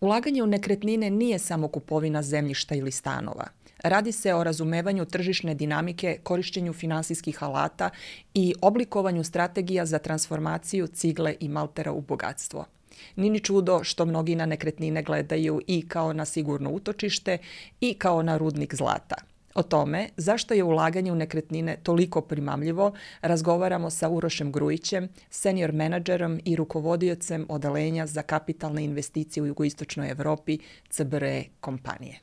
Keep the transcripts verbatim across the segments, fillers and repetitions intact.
Ulaganje u nekretnine nije samo kupovina zemljišta ili stanova. Radi se o razumevanju tržišne dinamike, korišćenju finansijskih alata i oblikovanju strategija za transformaciju cigle i maltera u bogatstvo. Nije ni čudo što mnogi na nekretnine gledaju i kao na sigurno utočište i kao na rudnik zlata. O tome zašto je ulaganje u nekretnine toliko primamljivo razgovaramo sa Urošem Grujićem, senior menadžerom i rukovodiocem odeljenja za kapitalne investicije u jugoistočnoj Evropi C B R E kompanije.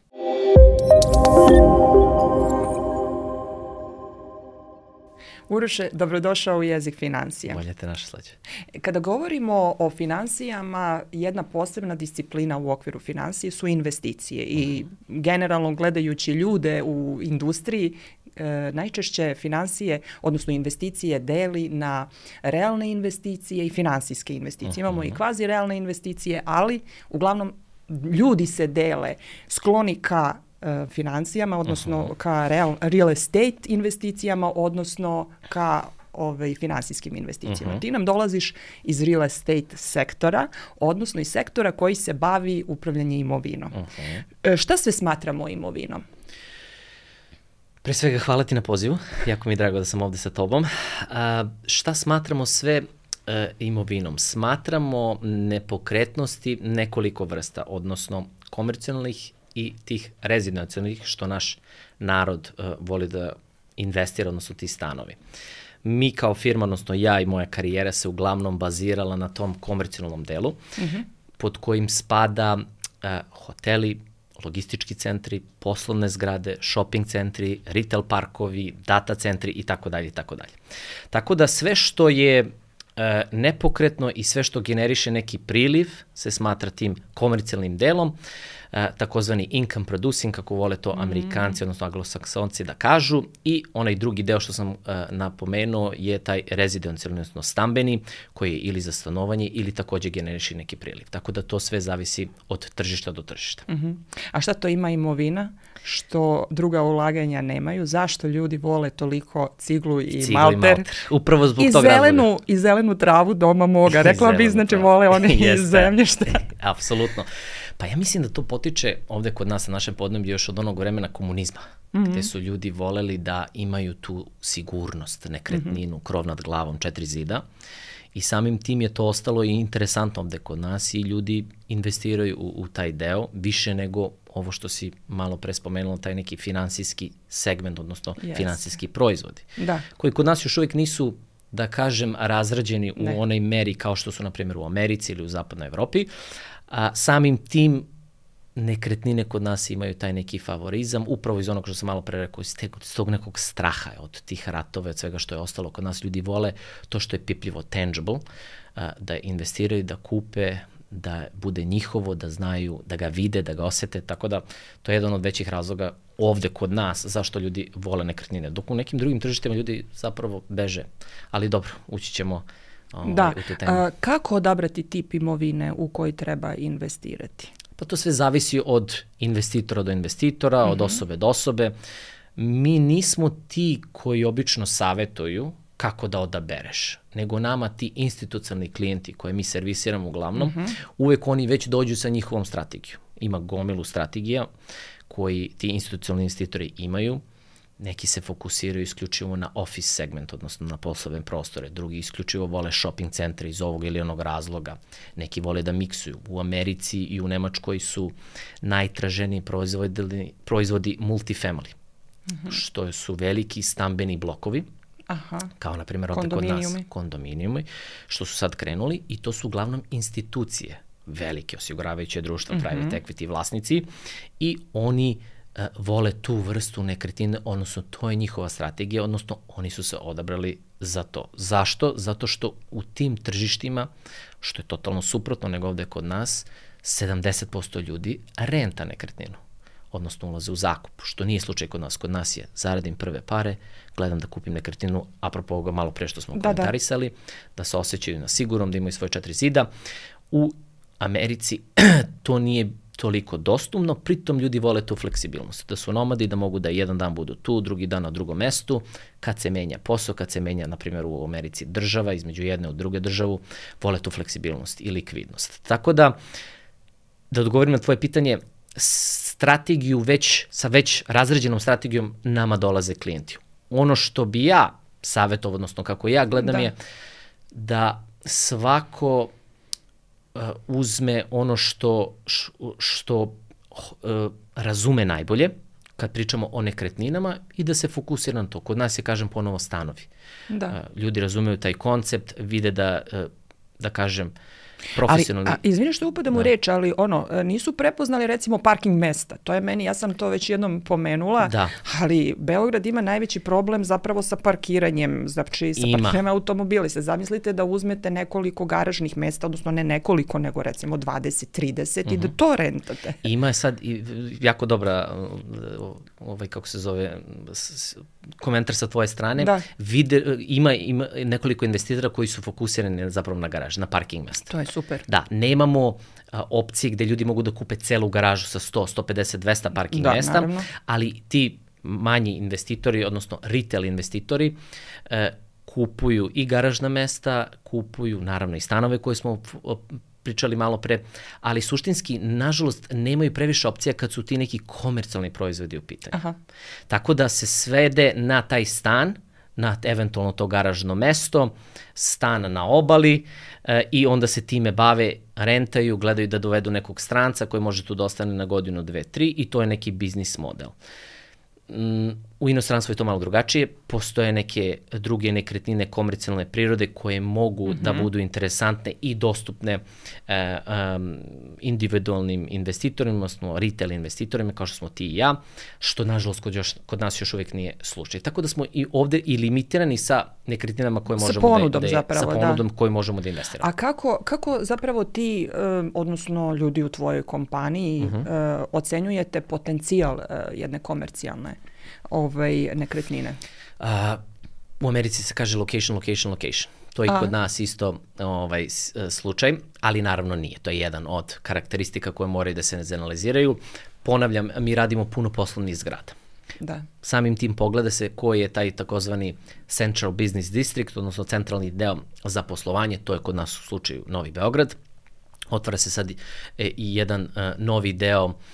Uroše, dobrodošao u Jezik financija. Bolje te naše slađe. Kada govorimo o financijama, jedna posebna disciplina u okviru financije su investicije i generalno gledajući ljude u industriji, e, najčešće financije, odnosno investicije deli na realne investicije i finansijske investicije. Imamo uh-huh. i kvazi realne investicije, ali uglavnom ljudi se dele skloni ka financijama, odnosno uh-huh. ka real, real estate investicijama, odnosno ka ovaj, finansijskim investicijama. Uh-huh. Ti nam dolaziš iz real estate sektora, odnosno iz sektora koji se bavi upravljanje imovinom. Uh-huh. Šta sve smatramo imovinom? Pre svega hvala ti na pozivu, jako mi je drago da sam ovde sa tobom. A, šta smatramo sve e, imovinom? Smatramo nepokretnosti nekoliko vrsta, odnosno komercijalnih i tih rezidencijalnih, što naš narod uh, voli da investira, odnosno ti stanovi. Mi kao firma, odnosno ja i moja karijera se uglavnom bazirala na tom komercijalnom delu, uh-huh. pod kojim spada uh, hoteli, logistički centri, poslovne zgrade, shopping centri, retail parkovi, data centri i tako dalje i tako dalje. Tako da sve što je uh, nepokretno i sve što generiše neki priliv se smatra tim komercijalnim delom. Uh, takozvani income producing, kako vole to Amerikanci, mm. odnosno anglosaksonci da kažu, i onaj drugi deo što sam uh, napomenuo je taj rezidencijalni, odnosno stambeni, koji je ili za stanovanje ili takođe generiši neki priliv. Tako da to sve zavisi od tržišta do tržišta. Mm-hmm. A šta to ima imovina što druga ulaganja nemaju? Zašto ljudi vole toliko ciglu i Ciglu malter? I malter. Upravo zbog I tog zelenu, razloga. I zelenu travu doma moga. Rekla bi, znači vole oni iz zemljišta. Apsolutno. Pa ja mislim da to potiče ovde kod nas na našem podneblju još od onog vremena komunizma, mm-hmm. gde su ljudi voleli da imaju tu sigurnost, nekretninu, mm-hmm. krov nad glavom, četiri zida, i samim tim je to ostalo i interesantno ovde kod nas i ljudi investiraju u, u taj deo više nego ovo što si malo pre spomenula, taj neki finansijski segment, odnosno yes. finansijski proizvodi, da. koji kod nas još uvijek nisu, da kažem, razrađeni ne. u onoj meri kao što su, na primjer, u Americi ili u zapadnoj Evropi. A samim tim nekretnine kod nas imaju taj neki favorizam, upravo iz onog što sam malo pre rekao, iz tog nekog straha od tih ratova, od svega što je ostalo kod nas. Ljudi vole to što je pipljivo, tangible, da investiraju, da kupe, da bude njihovo, da znaju, da ga vide, da ga osete, tako da to je jedan od većih razloga ovde kod nas zašto ljudi vole nekretnine. Dok u nekim drugim tržištima ljudi zapravo beže, ali dobro, ući ćemo ovaj, da. u tu temu. A, kako odabrati tip imovine u koji treba investirati? Pa to sve zavisi od investitora do investitora, mm-hmm. od osobe do osobe. Mi nismo ti koji obično savetuju kako da odabereš, nego nama ti institucionalni klijenti koje mi servisiramo uglavnom, mm-hmm. uvek oni već dođu sa njihovom strategijom. Ima gomilu strategija koji ti institucionalni investitori imaju. Neki se fokusiraju isključivo na office segment, odnosno na poslovne prostore. Drugi isključivo vole shopping centre iz ovog ili onog razloga. Neki vole da miksuju. U Americi i u Nemačkoj su najtraženiji proizvodi, proizvodi multifamily, mm-hmm. što su veliki stambeni blokovi, Aha. kao na primjer ovde kod nas kondominijumi, što su sad krenuli, i to su uglavnom institucije, velike osiguravajuće društva, mm-hmm. private equity vlasnici, i oni uh, vole tu vrstu nekretnine, odnosno to je njihova strategija, odnosno oni su se odabrali za to. Zašto? Zato što u tim tržištima, što je totalno suprotno nego ovde kod nas, sedamdeset posto ljudi renta nekretninu, odnosno ulaze u zakup, što nije slučaj kod nas. Kod nas je zaradim prve pare, gledam da kupim nekretninu, apropo ovoga malo pre što smo da, komentarisali, da. da se osjećaju na sigurnom, da imaju svoje četiri zida. U Americi to nije toliko dostupno, pritom ljudi vole tu fleksibilnost, da su nomadi, da mogu da jedan dan budu tu, drugi dan na drugom mestu, kad se menja posao, kad se menja, na primjer, u Americi država, između jedne od druge državu, vole tu fleksibilnost i likvidnost. Tako da, da odgovorim na tvoje pitanje, strategiju već, sa već razređenom strategijom nama dolaze klijenti. Ono što bi ja savjetovao, odnosno kako ja gledam, da. je da svako uh, uzme ono što, što uh, razume najbolje, kad pričamo o nekretninama, i da se fokusira na to. Kod nas je, kažem, ponovo stanovi. Da. Uh, ljudi razumeju taj koncept, vide da, uh, da kažem, profesionalni... Ali, a, izvini što upadam u reč, ali ono, nisu prepoznali recimo parking mesta. To je meni, ja sam to već jednom pomenula, da. ali Beograd ima najveći problem zapravo sa parkiranjem, znači sa ima. parkiranjem automobili. Se zamislite da uzmete nekoliko garažnih mesta, odnosno ne nekoliko, nego recimo dvadeset trideset uh-huh. i da to rentate. Ima sad i jako dobra, ovaj, kako se zove, komentar sa tvoje strane. Da. Vide, ima, ima nekoliko investitora koji su fokusirani zapravo na garaž, na parking mesta. To je super. Da, nemamo a, opcije gde ljudi mogu da kupe celu garažu sa sto, sto pedeset, dvesta parking da, mesta, naravno. Ali ti manji investitori, odnosno retail investitori, e, kupuju i garažna mesta, kupuju naravno i stanove koje smo pričali malo pre, ali suštinski, nažalost, nemaju previše opcija kad su ti neki komercijalni proizvodi u pitanju. Aha. Tako da se svede na taj stan, na eventualno to garažno mesto, stan na obali e, i onda se time bave, rentaju, gledaju da dovedu nekog stranca koji može tu da ostane na godinu, dve, tri i to je neki biznis model. U inostranstvu je to malo drugačije, postoje neke druge nekretnine komercijalne prirode koje mogu mm-hmm. da budu interesantne i dostupne e, um, individualnim investitorima, odnosno retail investitorima kao što smo ti i ja, što nažalost kod, još, kod nas još uvijek nije slučaj. Tako da smo i ovde i limitirani sa nekretninama koje možemo sa ponudom, da, da zapravo, sa ponudom da. koju možemo da investiramo. A kako, kako zapravo ti, um, odnosno ljudi u tvojoj kompaniji, mm-hmm. uh, ocenjujete potencijal uh, jedne komercijalne ovaj, nekretnine? Uh, u Americi se kaže location, location, location. To je i kod nas isto ovaj, slučaj, ali naravno nije. To je jedan od karakteristika koje moraju da se analiziraju. Ponavljam, mi radimo puno poslovnih zgrada. Da. Samim tim pogleda se koji je taj takozvani Central Business District, odnosno centralni deo za poslovanje, to je kod nas u slučaju Novi Beograd. Otvara se sad i, i jedan uh, novi deo, uh,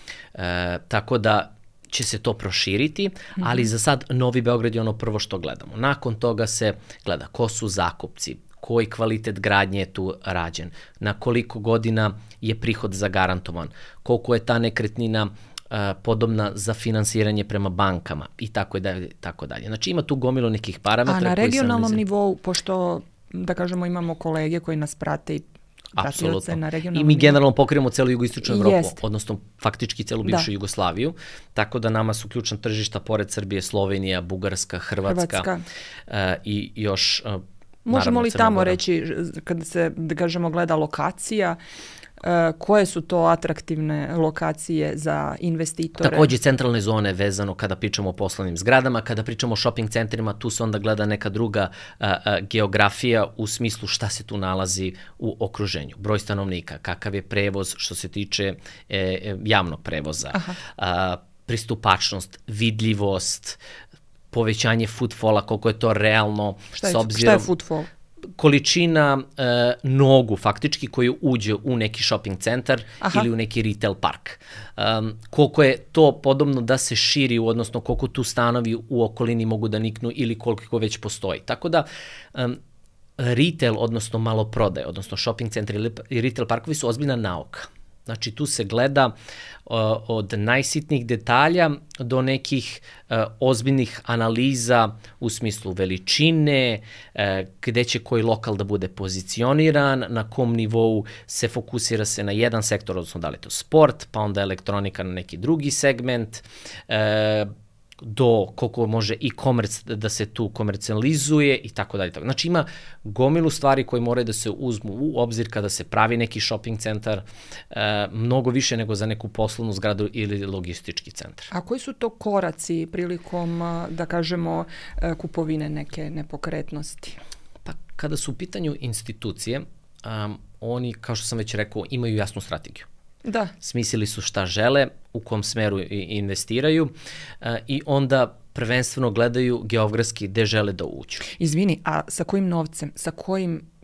tako da će se to proširiti, mm-hmm. ali za sad Novi Beograd je ono prvo što gledamo. Nakon toga se gleda ko su zakupci, koji kvalitet gradnje je tu rađen, na koliko godina je prihod zagarantovan, koliko je ta nekretnina uh, podobna za finansiranje prema bankama i tako dalje, tako dalje. Znači ima tu gomilo nekih parametra. A na regionalnom nivou, pošto da kažemo imamo kolege koji nas prate i apsolutno. Na I mi generalno pokrivamo celu jugoistočnu Evropu, Jest. odnosno faktički celu bivšu da. Jugoslaviju, tako da nama su ključna tržišta pored Srbije, Slovenija, Bugarska, Hrvatska, Hrvatska. Uh, i još uh, možemo li tamo Gora. Reći, kada se, da kažemo, gleda lokacija, Uh, koje su to atraktivne lokacije za investitore? Takođe centralne zone vezano kada pričamo o poslovnim zgradama, kada pričamo o shopping centrima, tu se onda gleda neka druga uh, uh, geografija u smislu šta se tu nalazi u okruženju. Broj stanovnika, kakav je prevoz što se tiče e, javnog prevoza, uh, pristupačnost, vidljivost, povećanje footfalla, koliko je to realno. Šta je, s obzirom, šta je footfall? Količina e, nogu faktički koju uđe u neki shopping centar Aha. ili u neki retail park. Um, koliko je to podobno da se širi, odnosno koliko tu stanovi u okolini mogu da niknu ili koliko već postoji. Tako da um, retail, odnosno maloprodaje, odnosno shopping centar ili retail parkovi su ozbiljna nauka. Znači tu se gleda uh, od najsitnijih detalja do nekih uh, ozbiljnih analiza u smislu veličine, uh, gde će koji lokal da bude pozicioniran, na kom nivou se fokusira se na jedan sektor, odnosno da li je to sport, pa onda elektronika na neki drugi segment, uh, do koliko može e-commerce da se tu komercijalizuje i tako dalje. Znači ima gomilu stvari koje moraju da se uzmu u obzir kada se pravi neki shopping centar, e, mnogo više nego za neku poslovnu zgradu ili logistički centar. A koji su to koraci prilikom, da kažemo, kupovine neke nepokretnosti? Pa kada su u pitanju institucije, um, oni, kao što sam već rekao, imaju jasnu strategiju. Da. Smislili su šta žele, u kom smeru investiraju uh, i onda prvenstveno gledaju geografski gde žele da uđu. Izvini, a sa kojim novcem, sa kojim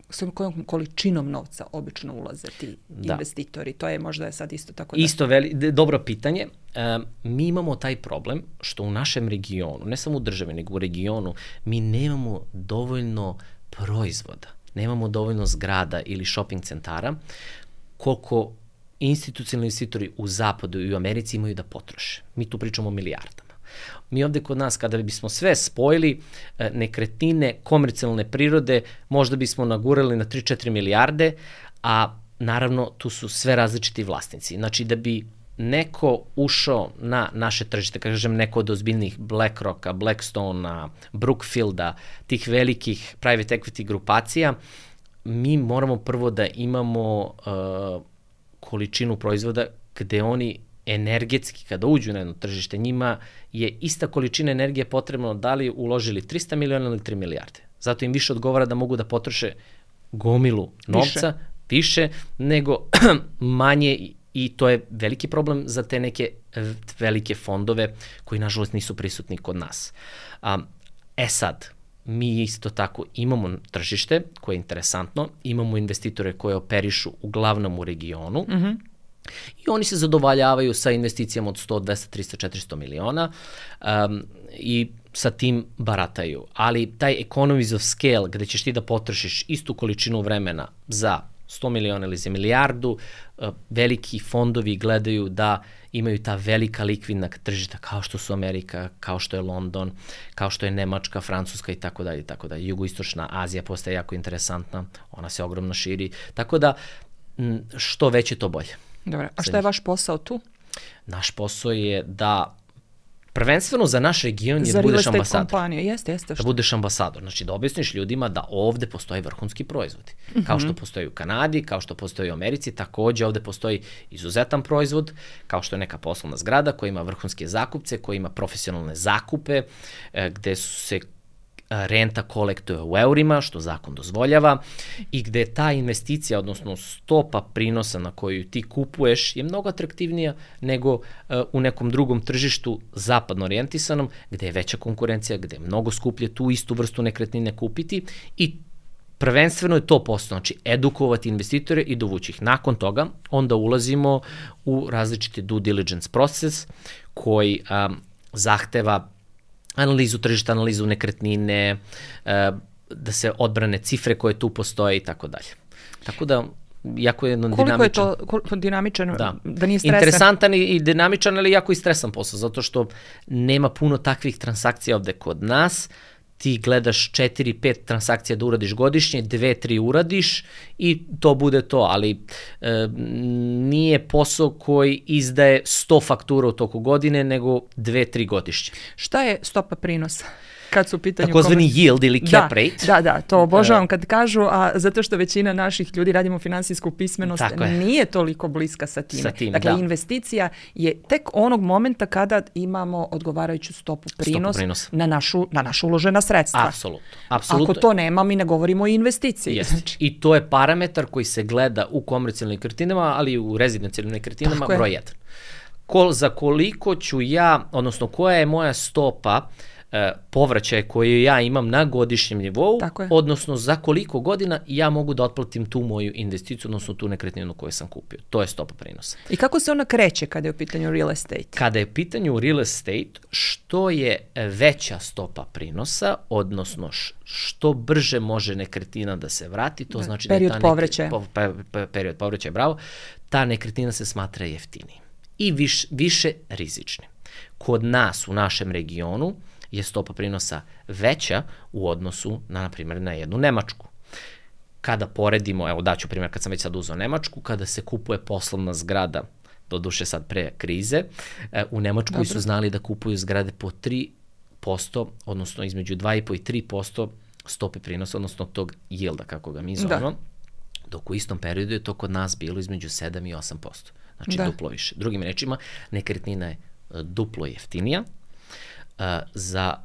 s kojom količinom novca obično ulaze ti da. investitori? To je možda je sad isto tako... Da... Isto veli, dobro pitanje. E, mi imamo taj problem što u našem regionu, ne samo u državi, nego u regionu, mi nemamo dovoljno proizvoda, nemamo dovoljno zgrada ili shopping centara koliko institucionalni investitori u Zapadu i u Americi imaju da potroše. Mi tu pričamo o milijardama. Mi ovde kod nas, kada bismo sve spojili, nekretnine komercijalne prirode, možda bismo nagurali na tri do četiri milijarde, a naravno tu su sve različiti vlasnici. Znači da bi neko ušao na naše tržište, kažem neko od ozbiljnih BlackRocka, Blackstone-a, Brookfielda, tih velikih private equity grupacija, mi moramo prvo da imamo uh, količinu proizvoda gde oni energetski, kada uđu na jedno tržište, njima je ista količina energije potrebno da li uložili trista miliona ili tri milijarde. Zato im više odgovara da mogu da potroše gomilu novca, više, više nego manje, i to je veliki problem za te neke velike fondove koji nažalost nisu prisutni kod nas. Um, e sad, mi isto tako imamo tržište koje je interesantno, imamo investitore koje operišu uglavnom u regionu, mm-hmm. i oni se zadovoljavaju sa investicijama od sto, dvesta, trista, četiristo miliona um, i sa tim barataju. Ali taj economies of scale, gde ćeš ti da potrošiš istu količinu vremena za sto miliona ili za milijardu, uh, veliki fondovi gledaju da imaju ta velika likvidna tržišta kao što su Amerika, kao što je London, kao što je Nemačka, Francuska i tako dalje i tako dalje. Jugoistočna Azija postaje jako interesantna, ona se ogromno širi. Tako da što veće to bolje. Dobro, a šta je vaš posao tu? Naš posao je da prvenstveno za naš region je da budeš ambasador. Za real estate kompaniju, jeste, jeste. Da budeš ambasador, znači da objasniš ljudima da ovde postoje vrhunski proizvodi. Mm-hmm. Kao što postoji u Kanadi, kao što postoji u Americi, takođe ovde postoji izuzetan proizvod, kao što je neka poslovna zgrada koja ima vrhunske zakupce, koja ima profesionalne zakupe, gde su se renta kolektuje u eurima, što zakon dozvoljava, i gde ta investicija, odnosno stopa prinosa na koju ti kupuješ je mnogo atraktivnija nego uh, u nekom drugom tržištu zapadno orijentisanom, gde je veća konkurencija, gde je mnogo skuplje tu istu vrstu nekretnine kupiti, i prvenstveno je to posao, znači edukovati investitore i dovući ih. Nakon toga onda ulazimo u različiti due diligence proces koji um, zahteva analizu tržišta, analizu nekretnine, da se odbrane cifre koje tu postoje i tako dalje. Tako da, jako je jedno dinamičan... Koliko je to koliko dinamičan, da, da nije stresan? Interesantan i dinamičan, ali jako i stresan posao, zato što nema puno takvih transakcija ovde kod nas. Ti gledaš četiri pet transakcija da uradiš godišnje, dve tri uradiš i to bude to, ali e, nije posao koji izdaje sto faktura u toku godine, nego dve tri godišnje. Šta je stopa prinosa? Kad su u pitanju... Takozvani yield ili cap da, rate. Da, da, to obožavam kad kažu, a zato što većina naših ljudi radimo finansijsku pismenost, nije toliko bliska sa time. Sa tim, dakle, da. Investicija je tek onog momenta kada imamo odgovarajuću stopu prinos, stopu na, našu, na našu uložena sredstva. Apsolutno. Apsolutno. Ako to nema, mi ne govorimo o investiciji. Znači. I to je parametar koji se gleda u komercijalnim nekretninama, ali i u rezidencijalnim nekretninama broj jedan. Ko, za koliko ću ja, odnosno koja je moja stopa povraćaj koju ja imam na godišnjem nivou, odnosno za koliko godina ja mogu da otplatim tu moju investiciju, odnosno tu nekretninu koju sam kupio. To je stopa prinosa. I kako se ona kreće kada je u pitanju real estate? Kada je u pitanju real estate, što je veća stopa prinosa, odnosno što brže može nekretnina da se vrati, to znači period da je ta povraćaja. Po, pe, pe, period povraćaja, bravo, ta nekretnina se smatra jeftinijim i viš, više rizičnim. Kod nas, u našem regionu, je stopa prinosa veća u odnosu na, na primjer, na jednu Nemačku. Kada poredimo, evo daću primjer kad sam već sad uzeo Nemačku, kada se kupuje poslovna zgrada, doduše sad pre krize, u Nemačkoj Dobre. su znali da kupuju zgrade po tri posto, odnosno između dva i po i tri posto stope prinosa, odnosno tog yielda, kako ga mi zovemo, da. dok u istom periodu je to kod nas bilo između sedam i osam posto. Znači da. duplo više. Drugim rečima, nekretnina je duplo jeftinija, Uh, za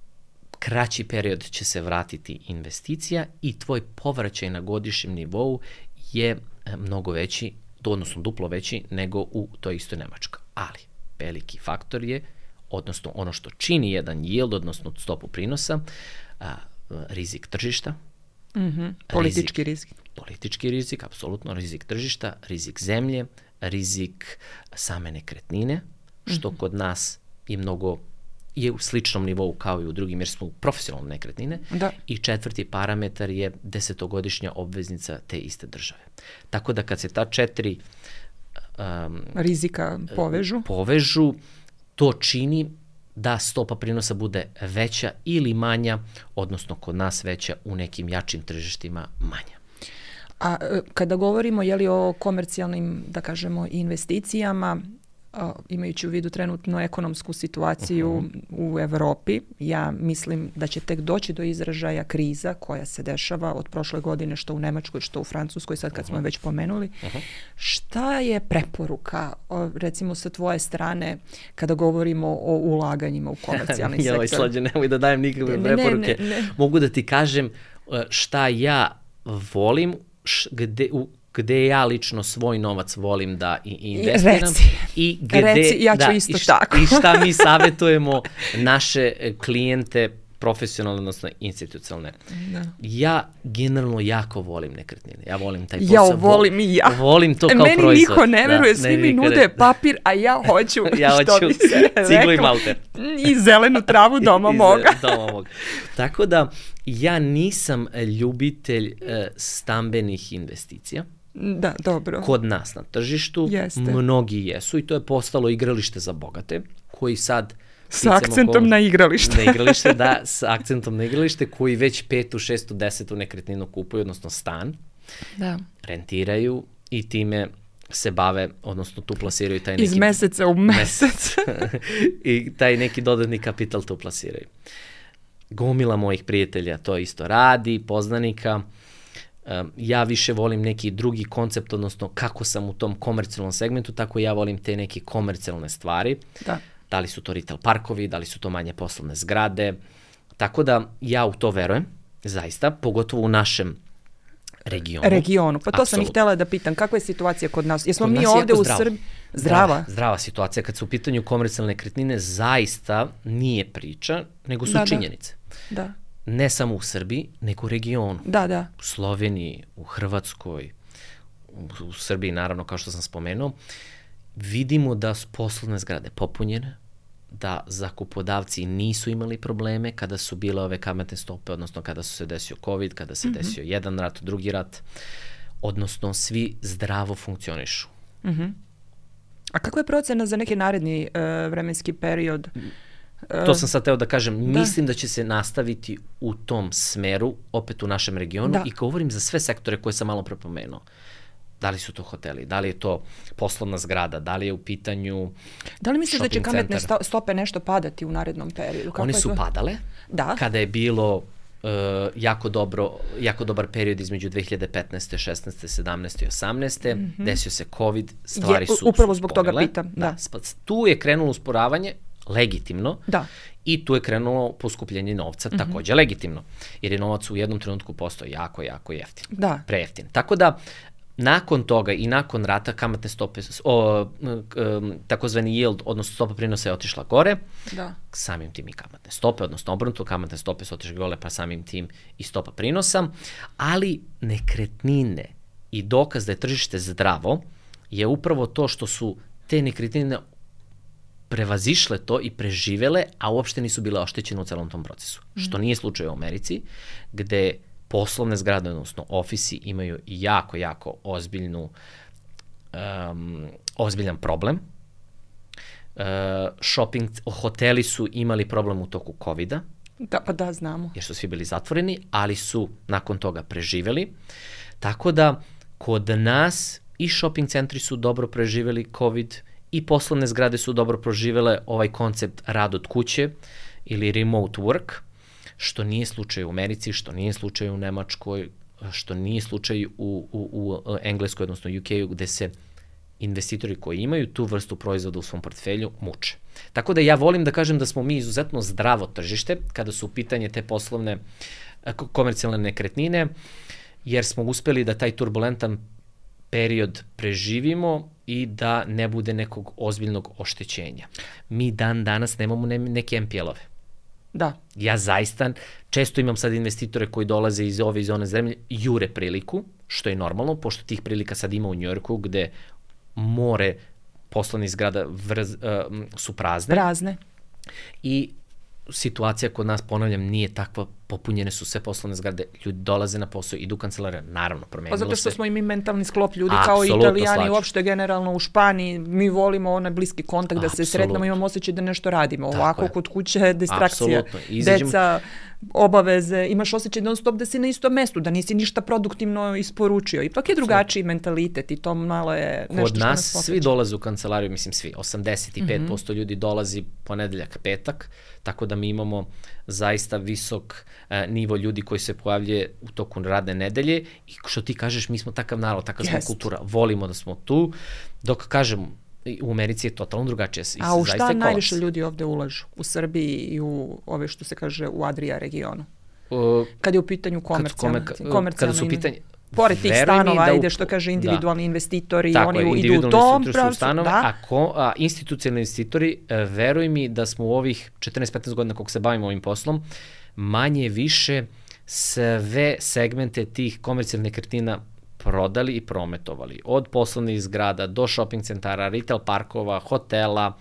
kraći period će se vratiti investicija i tvoj povraćaj na godišnjem nivou je mnogo veći, odnosno duplo veći nego u toj istoj Nemačkoj. Ali veliki faktor je, odnosno ono što čini jedan yield, odnosno stopu prinosa, uh, rizik tržišta, Mm-hmm. Politički rizik. rizik. Politički rizik, apsolutno, rizik tržišta, rizik zemlje, rizik same nekretnine, što mm-hmm. kod nas je mnogo je u sličnom nivou kao i u drugim, jer smo profesionalne nekretnine. Da. I četvrti parametar je desetogodišnja obveznica te iste države. Tako da kad se ta četiri um, rizika povežu, povežu, to čini da stopa prinosa bude veća ili manja, odnosno kod nas veća, u nekim jačim tržištima manja. A kada govorimo je li o komercijalnim, da kažemo, investicijama, a, imajući u vidu trenutno ekonomsku situaciju uh-huh. u Evropi, ja mislim da će tek doći do izražaja kriza koja se dešava od prošle godine što u Nemačkoj, što u Francuskoj, sad kad uh-huh. smo je već pomenuli. Uh-huh. Šta je preporuka, o, recimo sa tvoje strane, kada govorimo o ulaganjima u komercijalni sektor? Joj, Slađe, nemoj da dajem nikakve preporuke. Ne, ne, ne. Mogu da ti kažem šta ja volim, š, gde, u, gde ja lično svoj novac volim da i investiram. Reci, i gde, Reci ja ću da, isto i šta, tako. I šta mi savjetujemo naše klijente, profesionalne, odnosno institucionalne. Da. Ja generalno jako volim nekretnine. Ja volim taj posao. Ja volim i ja. Volim to kao Meni proizvod. Meni niko ne veruje, da, svi ne, mi nude papir, a ja hoću, ja što hoću bi se ciglu rekla, i malter. I zelenu travu doma moga. Doma moga. Tako da, ja nisam ljubitelj uh, stambenih investicija. Da, dobro. Kod nas na tržištu. Jeste. Mnogi jesu i to je postalo igralište za bogate, koji sad sa akcentom na igralište. Na igralište, da, sa akcentom na igralište, koji već petu, šestu, desetu nekretninu kupuju, odnosno stan, da. rentiraju i time se bave, odnosno tu plasiraju taj neki... Iz meseca u mesec. I taj neki dodatni kapital tu plasiraju. Gomila mojih prijatelja to isto radi, poznanika. Ja više volim neki drugi koncept, odnosno kako sam u tom komercijalnom segmentu, tako ja volim te neke komercijalne stvari. Da. Da li su to retail parkovi, da li su to manje poslovne zgrade. Tako da ja u to verujem, zaista, pogotovo u našem regionu. Regionu. Pa to Absolut. sam i htjela da pitam. Kakva je situacija kod nas? Jesmo kod mi nas ovde u Srbiji? Zdrava. Zdrava. Zdrava situacija. Kad su u pitanju komercijalne nekretnine, zaista nije priča, nego su da, činjenice. Da. da. Ne samo u Srbiji, nego u regionu. Da, da. U Sloveniji, u Hrvatskoj, u, u Srbiji, naravno, kao što sam spomenuo, vidimo da su poslovne zgrade popunjene, da zakupodavci nisu imali probleme kada su bile ove kamatne stope, odnosno kada su se desio COVID, kada se mm-hmm. desio jedan rat, drugi rat, odnosno svi zdravo funkcionišu. Mm-hmm. A kakva je procena za neki naredni uh, vremenski period? To sam sad teo da kažem, da. Mislim da će se nastaviti u tom smeru, opet u našem regionu, da. I govorim za sve sektore koje sam malo prepomenuo. Da li su to hoteli, da li je to poslovna zgrada, da li je u pitanju Da li misliš da će kamatne centar? stope nešto padati u narednom periodu? Kako One su to? padale, da. Kada je bilo uh, jako, dobro, jako dobar period između dve hiljade petnaeste, šesnaeste, sedamnaeste i osamnaeste. Mm-hmm. Desio se COVID, stvari je, su upravo zbog spojile. toga pitam. Da. Da. Tu je krenulo usporavanje, legitimno, da. I tu je krenulo poskupljenje novca, mm-hmm. takođe legitimno, jer je novac u jednom trenutku postao jako, jako jeftin, da. Prejeftin. Tako da, nakon toga i nakon rata kamatne stope, o, takozvani yield, odnosno stopa prinosa je otišla gore, da. Samim tim i kamatne stope, odnosno obrnuto, kamatne stope su otišle gore, pa samim tim i stopa prinosa, ali nekretnine i dokaz da je tržište zdravo je upravo to što su te nekretnine prevazišle to i preživele, a uopšte nisu bile oštećene u celom tom procesu. Mm. Što nije slučaj u Americi, gde poslovne zgrade, odnosno ofisi, imaju jako, jako ozbiljnu, um, ozbiljan problem. Uh, shopping, hoteli su imali problem u toku covida. Da, pa da, znamo. Jer su svi bili zatvoreni, ali su nakon toga preživeli. Tako da, kod nas i shopping centri su dobro preživeli covid, i poslovne zgrade su dobro proživele ovaj koncept rad od kuće ili remote work, što nije slučaj u Americi, što nije slučaj u Nemačkoj, što nije slučaj u, u, u Engleskoj, odnosno U K-u, gde se investitori koji imaju tu vrstu proizvoda u svom portfelju muče. Tako da ja volim da kažem da smo mi izuzetno zdravo tržište kada su u pitanje te poslovne komercijalne nekretnine, jer smo uspeli da taj turbulentan period preživimo i da ne bude nekog ozbiljnog oštećenja. Mi dan danas nemamo ne, neke en pe el-ove. Da. Ja zaista često imam sad investitore koji dolaze iz ove iz one zemlje, jure priliku, što je normalno, pošto tih prilika sad ima u Njujorku, gde more poslovnih zgrada vrz, uh, su prazne. Prazne. I situacija kod nas, ponavljam, nije takva, popunjene su sve poslovne zgrade, ljudi dolaze na posao, idu u kancelariju, naravno, promenilo se. Pa zato što smo i mi mentalni sklop ljudi, Apsolutno, kao i Italijani, slađu. uopšte generalno u Španiji, mi volimo onaj bliski kontakt, da Apsolutno. se sretnemo, imamo osjećaj da nešto radimo. Tako Ovako je. kod kuće je distrakcija, Izađemo... deca, obaveze, imaš osjećaj non stop da si na istom mestu, da nisi ništa produktivno isporučio. Ipak je drugačiji mentalitet i to malo je nešto kod što nas nas pokreće. svi dolaze u kancelariju, mislim svi, osamdeset pet posto mm-hmm. ljudi dolazi ponedeljak, petak, tako da mi imamo zaista visok uh, nivo ljudi koji se pojavljuje u toku radne nedelje i što ti kažeš, mi smo takav narod, takav smo Jest. kultura, volimo da smo tu, dok kažem, u Americi je totalno drugačije. A u šta najviše ljudi ovde ulažu? U Srbiji i u ove što se kaže u Adria regionu? Uh, kad je u pitanju komercijalne, kad, kome, komercijalne kada su pitanje, pored tih stanova da u, ide što kaže individualni da. investitori, tako oni je, idu u tom pravcu. Stanove, da. A, ko, a institucionalni investitori, veruj mi da smo u ovih četrnaest petnaest godina kako se bavimo ovim poslom, manje više sve segmente tih komercijalnih nekretnina prodali i prometovali. Od poslovnih zgrada do shopping centara, retail parkova, hotela.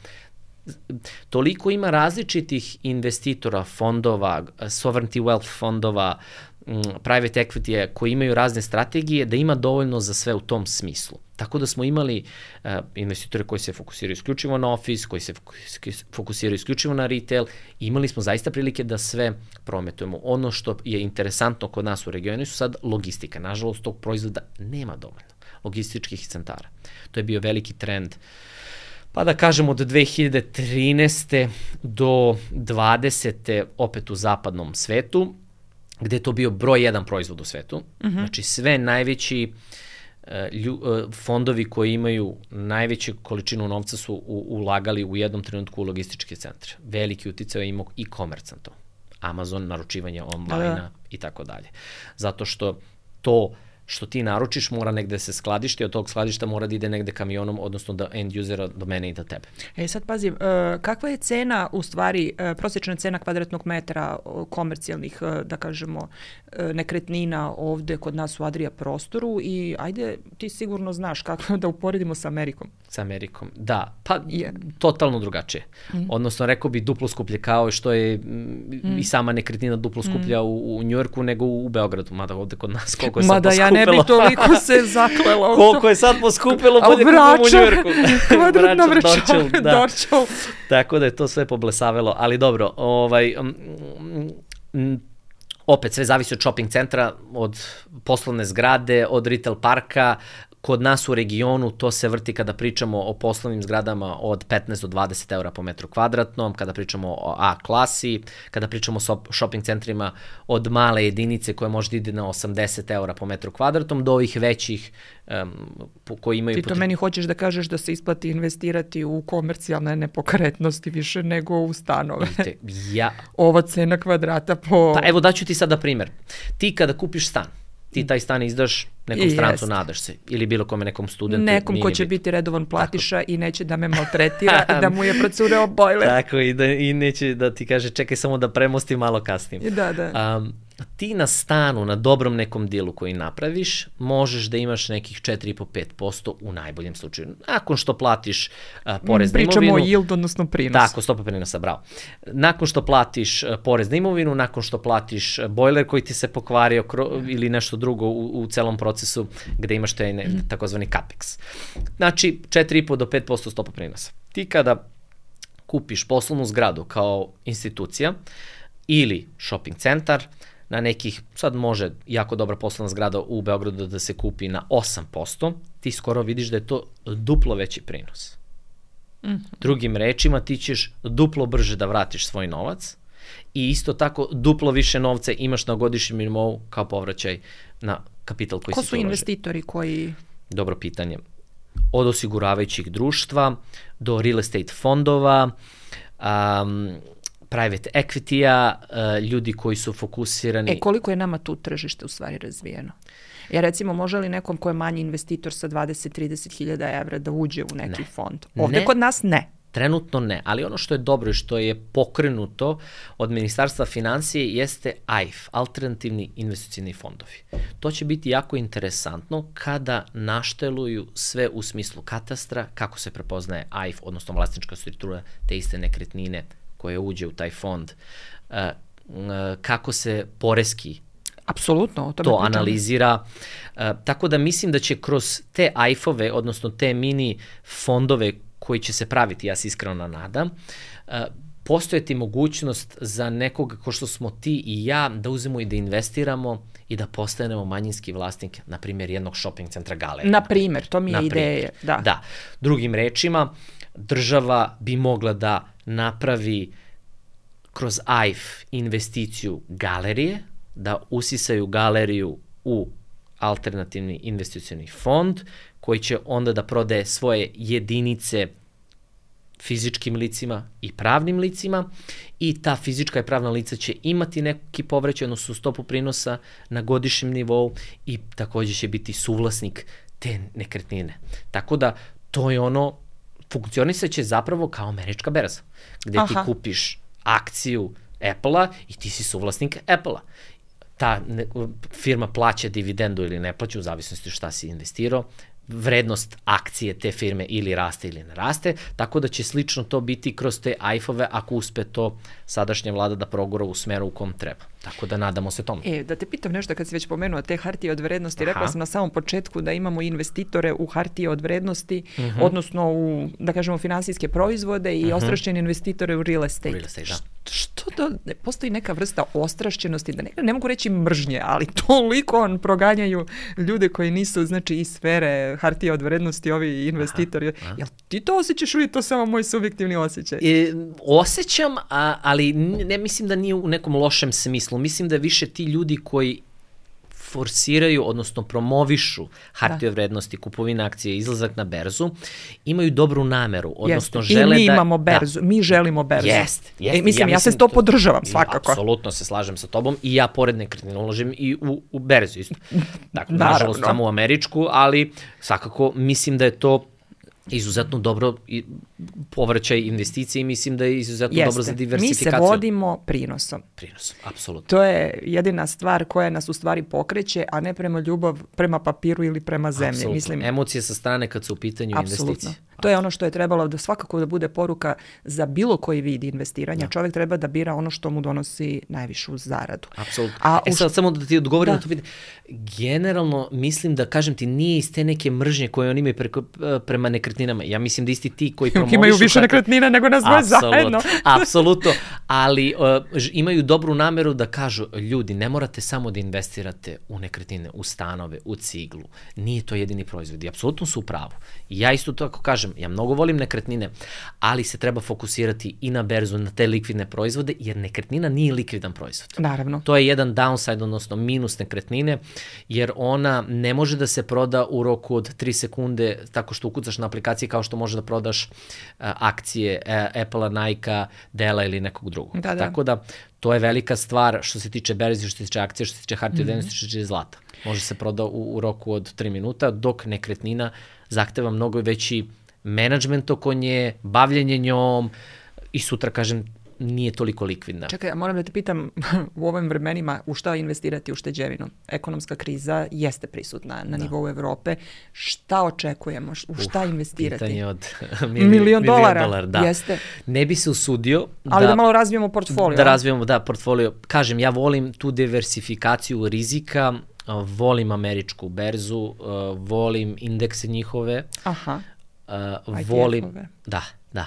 Toliko ima različitih investitora, fondova, sovereignty wealth fondova, private equity koji imaju razne strategije, da ima dovoljno za sve u tom smislu. Tako da smo imali uh, investitore koji se fokusiraju isključivo na office, koji se fokusiraju isključivo na retail. Imali smo zaista prilike da sve prometujemo. Ono što je interesantno kod nas u regionu su sad logistika. Nažalost, tog proizvoda nema dovoljno. Logističkih centara. To je bio veliki trend. Pa da kažem od dve hiljade trinaeste do dvadesete opet u zapadnom svetu, gde je to bio broj jedan proizvod u svetu. Mm-hmm. Znači sve najveći uh, lju, uh, fondovi koji imaju najveću količinu novca su u, ulagali u jednom trenutku u logističke centre. Veliki uticaj je imao e-commerce na to. Amazon, naručivanje online da. I tako dalje. Zato što to što ti naručiš mora negde se skladišti, od tog skladišta mora da ide negde kamionom, odnosno do end usera, do mene i do tebe. E sad pazi, uh, kakva je cena, u stvari, uh, prosječna cena kvadratnog metra uh, komercijalnih, uh, da kažemo, uh, nekretnina ovde kod nas u Adria prostoru i ajde, ti sigurno znaš kako da uporedimo sa Amerikom. Sa Amerikom, da. Pa, je. Totalno drugačije. Mm. Odnosno, rekao bi duplo skuplje, kao što je mm. i sama nekretnina duplo skuplja mm. u, u Njujorku nego u, u Beogradu, mada ovde kod nas koliko je sad mada poskupilo. Ja ne bi toliko se zaklela. Koliko je sad poskupilo, bolje kupimo u Njujorku. Kvadratna Vračar, da. Dorčel. Tako da je to sve poblesavilo, ali dobro, ovaj, um, um, opet sve zavisi od shopping centra, od poslovne zgrade, od retail parka. Kod nas u regionu to se vrti kada pričamo o poslovnim zgradama od petnaest do dvadeset eura po metru kvadratnom, kada pričamo o A klasi, kada pričamo o shopping centrima od male jedinice koje može da ide na osamdeset eura po metru kvadratnom do ovih većih um, koji imaju... Ti to meni hoćeš da kažeš da se isplati investirati u komercijalne nepokretnosti više nego u stanove. Vidite, ja... Ova cena kvadrata po... Pa evo daću ti sada primer. Ti kada kupiš stan, ti taj stan izdaš nekom strancu, jest. Nadaš se, ili bilo kome, nekom studentu. Nekom ko će biti, biti redovan platiša tako. I neće da me maltretira i da mu je procureo bojler. Tako, i, da, i neće da ti kaže čekaj samo da premosti malo kasnije. Da, da. Um, ti na stanu, na dobrom nekom dilu koji napraviš, možeš da imaš nekih četiri i po do pet posto u najboljem slučaju. Nakon što platiš uh, porez na imovinu... Pričamo o yield, odnosno prinos. Tako, stopa prinosa, bravo. Nakon što platiš uh, porez na imovinu, nakon što platiš uh, bojler koji ti se pokvario kro, ili nešto drugo u, u celom procesu gde imaš taj ne, takozvani capex. Znači, četiri i po do pet posto stopa prinosa. Ti kada kupiš poslovnu zgradu kao institucija ili shopping centar, na nekih, sad može jako dobra poslovna zgrada u Beogradu da se kupi na osam posto, ti skoro vidiš da je to duplo veći prinos. Mm-hmm. Drugim rečima, ti ćeš duplo brže da vratiš svoj novac i isto tako duplo više novca imaš na godišnjem nivou kao povraćaj na kapital koji Ko si su investitori koji... Dobro pitanje. Od osiguravajućih društva do real estate fondova, um, private equity-a, uh, ljudi koji su fokusirani... E, koliko je nama tu tržište u stvari razvijeno? Ja recimo, može li nekom ko je manji investitor sa dvadeset do trideset hiljada evra da uđe u neki ne. fond? Ovde ne. kod nas ne. Trenutno ne, ali ono što je dobro i što je pokrenuto od Ministarstva financije jeste A I F, alternativni investicijni fondovi. To će biti jako interesantno kada našteluju sve u smislu katastra, kako se prepoznaje A I F, odnosno vlasnička struktura te iste nekretnine koje uđe u taj fond, kako se poreski Apsolutno, to, to analizira. Uh, tako da mislim da će kroz te A I F-ove, odnosno te mini fondove koji će se praviti, ja se iskreno nadam, uh, postojati mogućnost za nekoga ko što smo ti i ja da uzemo i da investiramo i da postanemo manjinski vlasnik, na primjer, jednog shopping centra galerije. Na primjer, to mi je ideja. Da. da. Drugim rečima, država bi mogla da napravi kroz A I F investiciju galerije, da usisaju galeriju u alternativni investicioni fond, koji će onda da prodaje svoje jedinice fizičkim licima i pravnim licima i ta fizička i pravna lica će imati neki povraćaj, odnosno stopu prinosa na godišnjem nivou i takođe će biti suvlasnik te nekretnine. Tako da to je ono, funkcionisat će zapravo kao američka berza, gde Aha. ti kupiš akciju Apple-a i ti si suvlasnik Apple-a. Ta ne, firma plaća dividendu ili ne plaća, u zavisnosti šta si investirao, vrednost akcije te firme ili raste ili ne raste, tako da će slično to biti kroz te A I F-ove ako uspe to sadašnja vlada da progura u smeru u kom treba. Tako da nadamo se tomu. E, da te pitam nešto kad si već pomenuo te hartije od vrednosti, Aha. rekla sam na samom početku da imamo investitore u hartije od vrednosti, uh-huh. odnosno u, da kažemo, finansijske proizvode i uh-huh. ostrašćene investitore u real estate. Real estate, da. Što to, postoji neka vrsta ostrašćenosti, da ne, ne mogu reći mržnje, ali toliko on proganjaju ljude koji nisu, znači, iz sfere hartije od vrednosti, ovi investitori. Aha, aha. Jel ti to osjećaš ili to samo moj subjektivni osjećaj? E, osjećam, a, ali ne mislim da nije u nekom lošem smislu. Mislim da više ti ljudi koji forsiraju, odnosno promovišu hartije od vrednosti, kupovina akcije, izlazak na berzu, imaju dobru nameru, odnosno Jeste. žele da... I mi da, imamo berzu, da, mi želimo berzu. Jeste, jeste. E, mislim, ja, ja se to podržavam, svakako. Apsolutno se slažem sa tobom i ja pored nekretnina ulažem i u, u berzu isto. Dakle, nažalost, samo u američku, ali svakako mislim da je to izuzetno dobro povraćaj investicije i mislim da je izuzetno Jeste. dobro za diversifikaciju. Mi se vodimo prinosom. Prinosom, apsolutno. To je jedina stvar koja nas u stvari pokreće, a ne prema ljubav, prema papiru ili prema zemlji. Apsolutno. Mislim, emocije sa strane kad su u pitanju apsolutno. investicije. To je ono što je trebalo da svakako da bude poruka za bilo koji vid investiranja. Da. Čovjek treba da bira ono što mu donosi najvišu zaradu. Apsolutno. A e sad, samo da ti odgovorim da. na to pitanje. Generalno, mislim da, kažem ti, nije iz te neke mržnje koje oni imaju preko, prema nekretninama. Ja mislim da isti ti koji promovišu... Imaju više nekretnina nego nas dvoje zajedno. Apsolutno. Ali uh, imaju dobru nameru da kažu, ljudi, ne morate samo da investirate u nekretnine, u stanove, u ciglu. Nije to jedini proizvod. I apsolutno su u pravu. Ja isto to ako kažem, ja mnogo volim nekretnine, ali se treba fokusirati i na berzu, na te likvidne proizvode, jer nekretnina nije likvidan proizvod. Naravno. To je jedan downside, odnosno minus nekretnine, jer ona ne može da se proda u roku od tri sekunde tako što ukucaš na aplikaciji kao što može da prodaš uh, akcije uh, Apple-a, Nike-a, Dell-a ili nekog drugog. Da, da. Tako da to je velika stvar što se tiče berze, što se tiče akcije, što se tiče hartije od vrednosti, što se tiče zlata. Može se proda u, u roku od tri minuta, dok nekretnina zahteva mnogo veći menadžment oko nje, bavljenje njom i sutra, kažem, nije toliko likvidna. Čekaj, ja moram da te pitam, u ovim vremenima u šta investirati u šteđevinu? Ekonomska kriza jeste prisutna na da. nivou Evrope. Šta očekujemo? U šta Uf, investirati? Pitanje od milion, milion dolara. dolar, da. Jeste. Ne bi se usudio da... Ali da malo razvijemo portfolio. Da razvijemo, da, portfolio. Kažem, ja volim tu diversifikaciju rizika, volim američku berzu, volim indekse njihove. Aha. Uh, volim, da, da,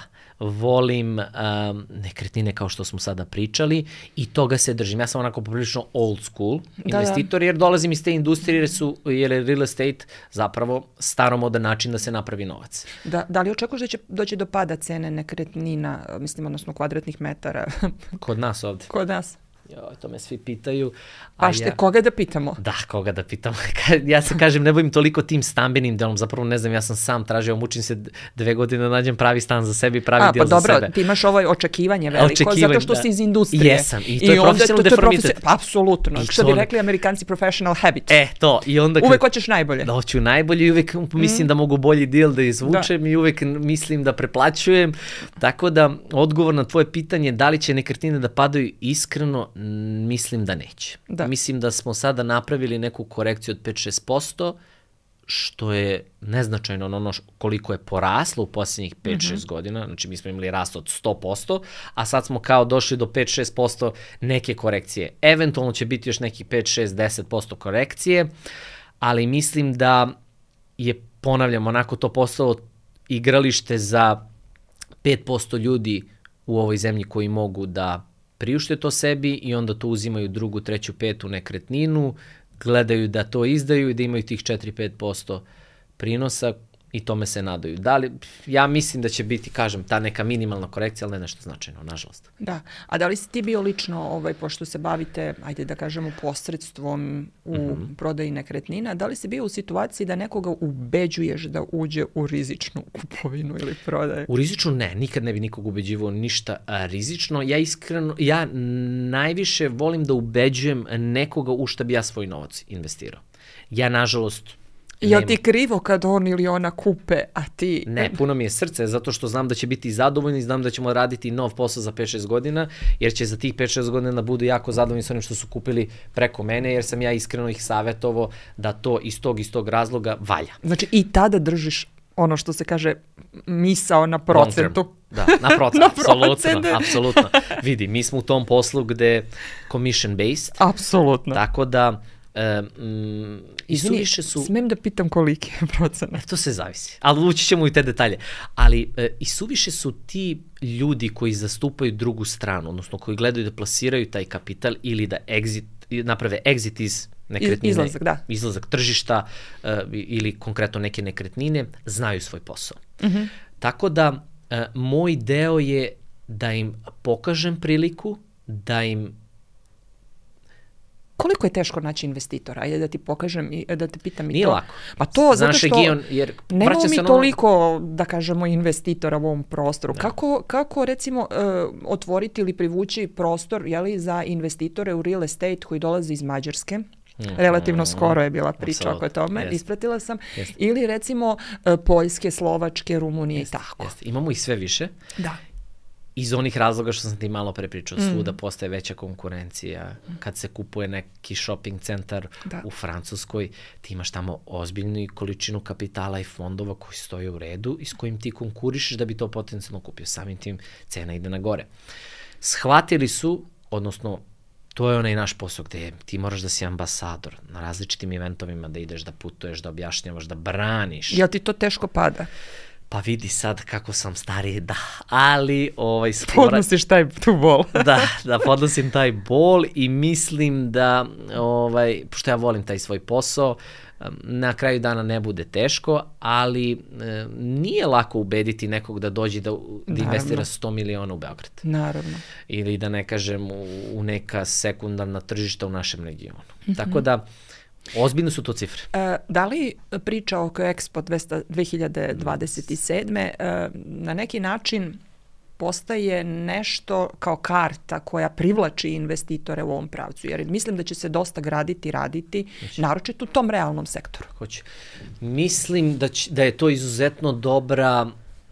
volim um, nekretnine kao što smo sada pričali i toga se držim. Ja sam onako poprilično old school da, investitor da. jer dolazim iz te industrije jer, su, jer je real estate zapravo staromodan način da se napravi novac. Da, da li očekuješ da će doći do pada cene nekretnina, mislim, odnosno kvadratnih metara? Kod nas ovde. Kod nas. Joj, to me svi pitaju. Pa šte, ja, koga da pitamo? Da, koga da pitamo. Ja se kažem, ne bojim toliko tim stambenim delom, zapravo ne znam, ja sam sam tražio, mučim se dve godine da nađem pravi stan za sebe i pravi A, del pa za dobro, sebe. Ti imaš ovo očekivanje veliko, Očekivanje, zato što da. si iz industrije. Jesam, i to I je profesionalni deformitet. Profesi... Apsolutno, što bi rekli Amerikanci, professional habit. E, to. I onda kad... Uvek hoćeš najbolje. Da, hoću najbolje i uvek mislim mm. da mogu bolji deal da izvučem da. I uvek mislim da preplaćujem. Tako da, odgovor na tvoje pitanje, da li će nekretnine da padaju, iskreno mislim da neće. Da. Mislim da smo sada napravili neku korekciju od pet do šest posto, što je neznačajno na ono koliko je poraslo u posljednjih pet do šest mm-hmm. godina. Znači, mi smo imali rast od sto posto, a sad smo kao došli do pet do šest posto neke korekcije. Eventualno će biti još neki pet, šest, deset posto korekcije, ali mislim da je, ponavljam, onako to postalo igralište za pet posto ljudi u ovoj zemlji koji mogu da priušte to sebi i onda to uzimaju drugu, treću, petu nekretninu, gledaju da to izdaju i da imaju tih četiri do pet posto prinosa i tome se nadaju. Da li, ja mislim da će biti, kažem, ta neka minimalna korekcija, ali ne nešto značajno, nažalost. Da, a da li si ti bio lično, ovaj, pošto se bavite, ajde da kažemo, posredstvom u mm-hmm. prodaji nekretnina, da li si bio u situaciji da nekoga ubeđuješ da uđe u rizičnu kupovinu ili prodaju? U rizičnu ne, nikad ne bi nikog ubeđivao ništa a, rizično. Ja iskreno, ja najviše volim da ubeđujem nekoga u šta bi ja svoj novac investirao. Ja, nažalost, Jel ti krivo kad on ili ona kupe, a ti... Ne, puno mi je srce, zato što znam da će biti zadovoljni, znam da ćemo raditi nov posao za pet do šest godina, jer će za tih pet do šest godina da budu jako zadovoljni s onim što su kupili preko mene, jer sam ja iskreno ih savjetovao da to iz tog, iz tog razloga valja. Znači i tada držiš ono što se kaže misao na procentu. Da, na procentu, apsolutno, apsolutno. Vidi, mi smo u tom poslu gde commission based. Apsolutno. Tako da... Um, i suviše su... Smem da pitam koliki je procenat? To se zavisi, ali ući ćemo i te detalje. Ali e, i suviše su ti ljudi koji zastupaju drugu stranu, odnosno koji gledaju da plasiraju taj kapital ili da exit, naprave exit iz nekretnine, izlazak, da. izlazak tržišta e, ili konkretno neke nekretnine, znaju svoj posao. Mm-hmm. Tako da e, moj deo je da im pokažem priliku, da im Koliko je teško naći investitora? Ajde da ti pokažem i da te pitam i Nije to. lako. Pa to, zato što region, jer nemamo mi ono... toliko, da kažemo, investitora u ovom prostoru. Da. Kako, kako, recimo, uh, otvoriti ili privući prostor, jeli, za investitore u real estate koji dolaze iz Mađarske? Mm-hmm. Relativno skoro je bila priča Absolut. Oko tome, yes. ispratila sam. Yes. Ili, recimo, uh, Poljske, Slovačke, Rumunije yes. i tako. Yes. Imamo ih sve više. Da. Iz onih razloga što sam ti malo pre pričao, mm. svuda postaje veća konkurencija. Kad se kupuje neki shopping centar da. U Francuskoj, ti imaš tamo ozbiljnu količinu kapitala i fondova koji stoje u redu i s kojim ti konkurišeš da bi to potencijalno kupio. Samim tim cena ide na gore. Shvatili su, odnosno to je onaj naš posao gde ti moraš da si ambasador na različitim eventovima, da ideš, da putuješ, da objašnjavaš, da braniš. Jel ti to teško pada? Pa vidi sad kako sam stariji, da, ali... Ovaj, spora... Podnosiš taj tu bol. da, da podnosim taj bol i mislim da, ovaj, pošto ja volim taj svoj posao, na kraju dana ne bude teško, ali e, nije lako ubediti nekog da dođe da, da investira sto miliona u Beograd. Naravno. Ili da ne kažem u, u neka sekundarna tržišta u našem regionu. Mm-hmm. Tako da, ozbiljno su to cifre. E, da li priča oko Expo dve hiljade dvadeset sedme e, na neki način postaje nešto kao karta koja privlači investitore u ovom pravcu? Jer mislim da će se dosta graditi, raditi, Hoće. naročito u tom realnom sektoru. Hoće. Mislim da, će, da je to izuzetno dobra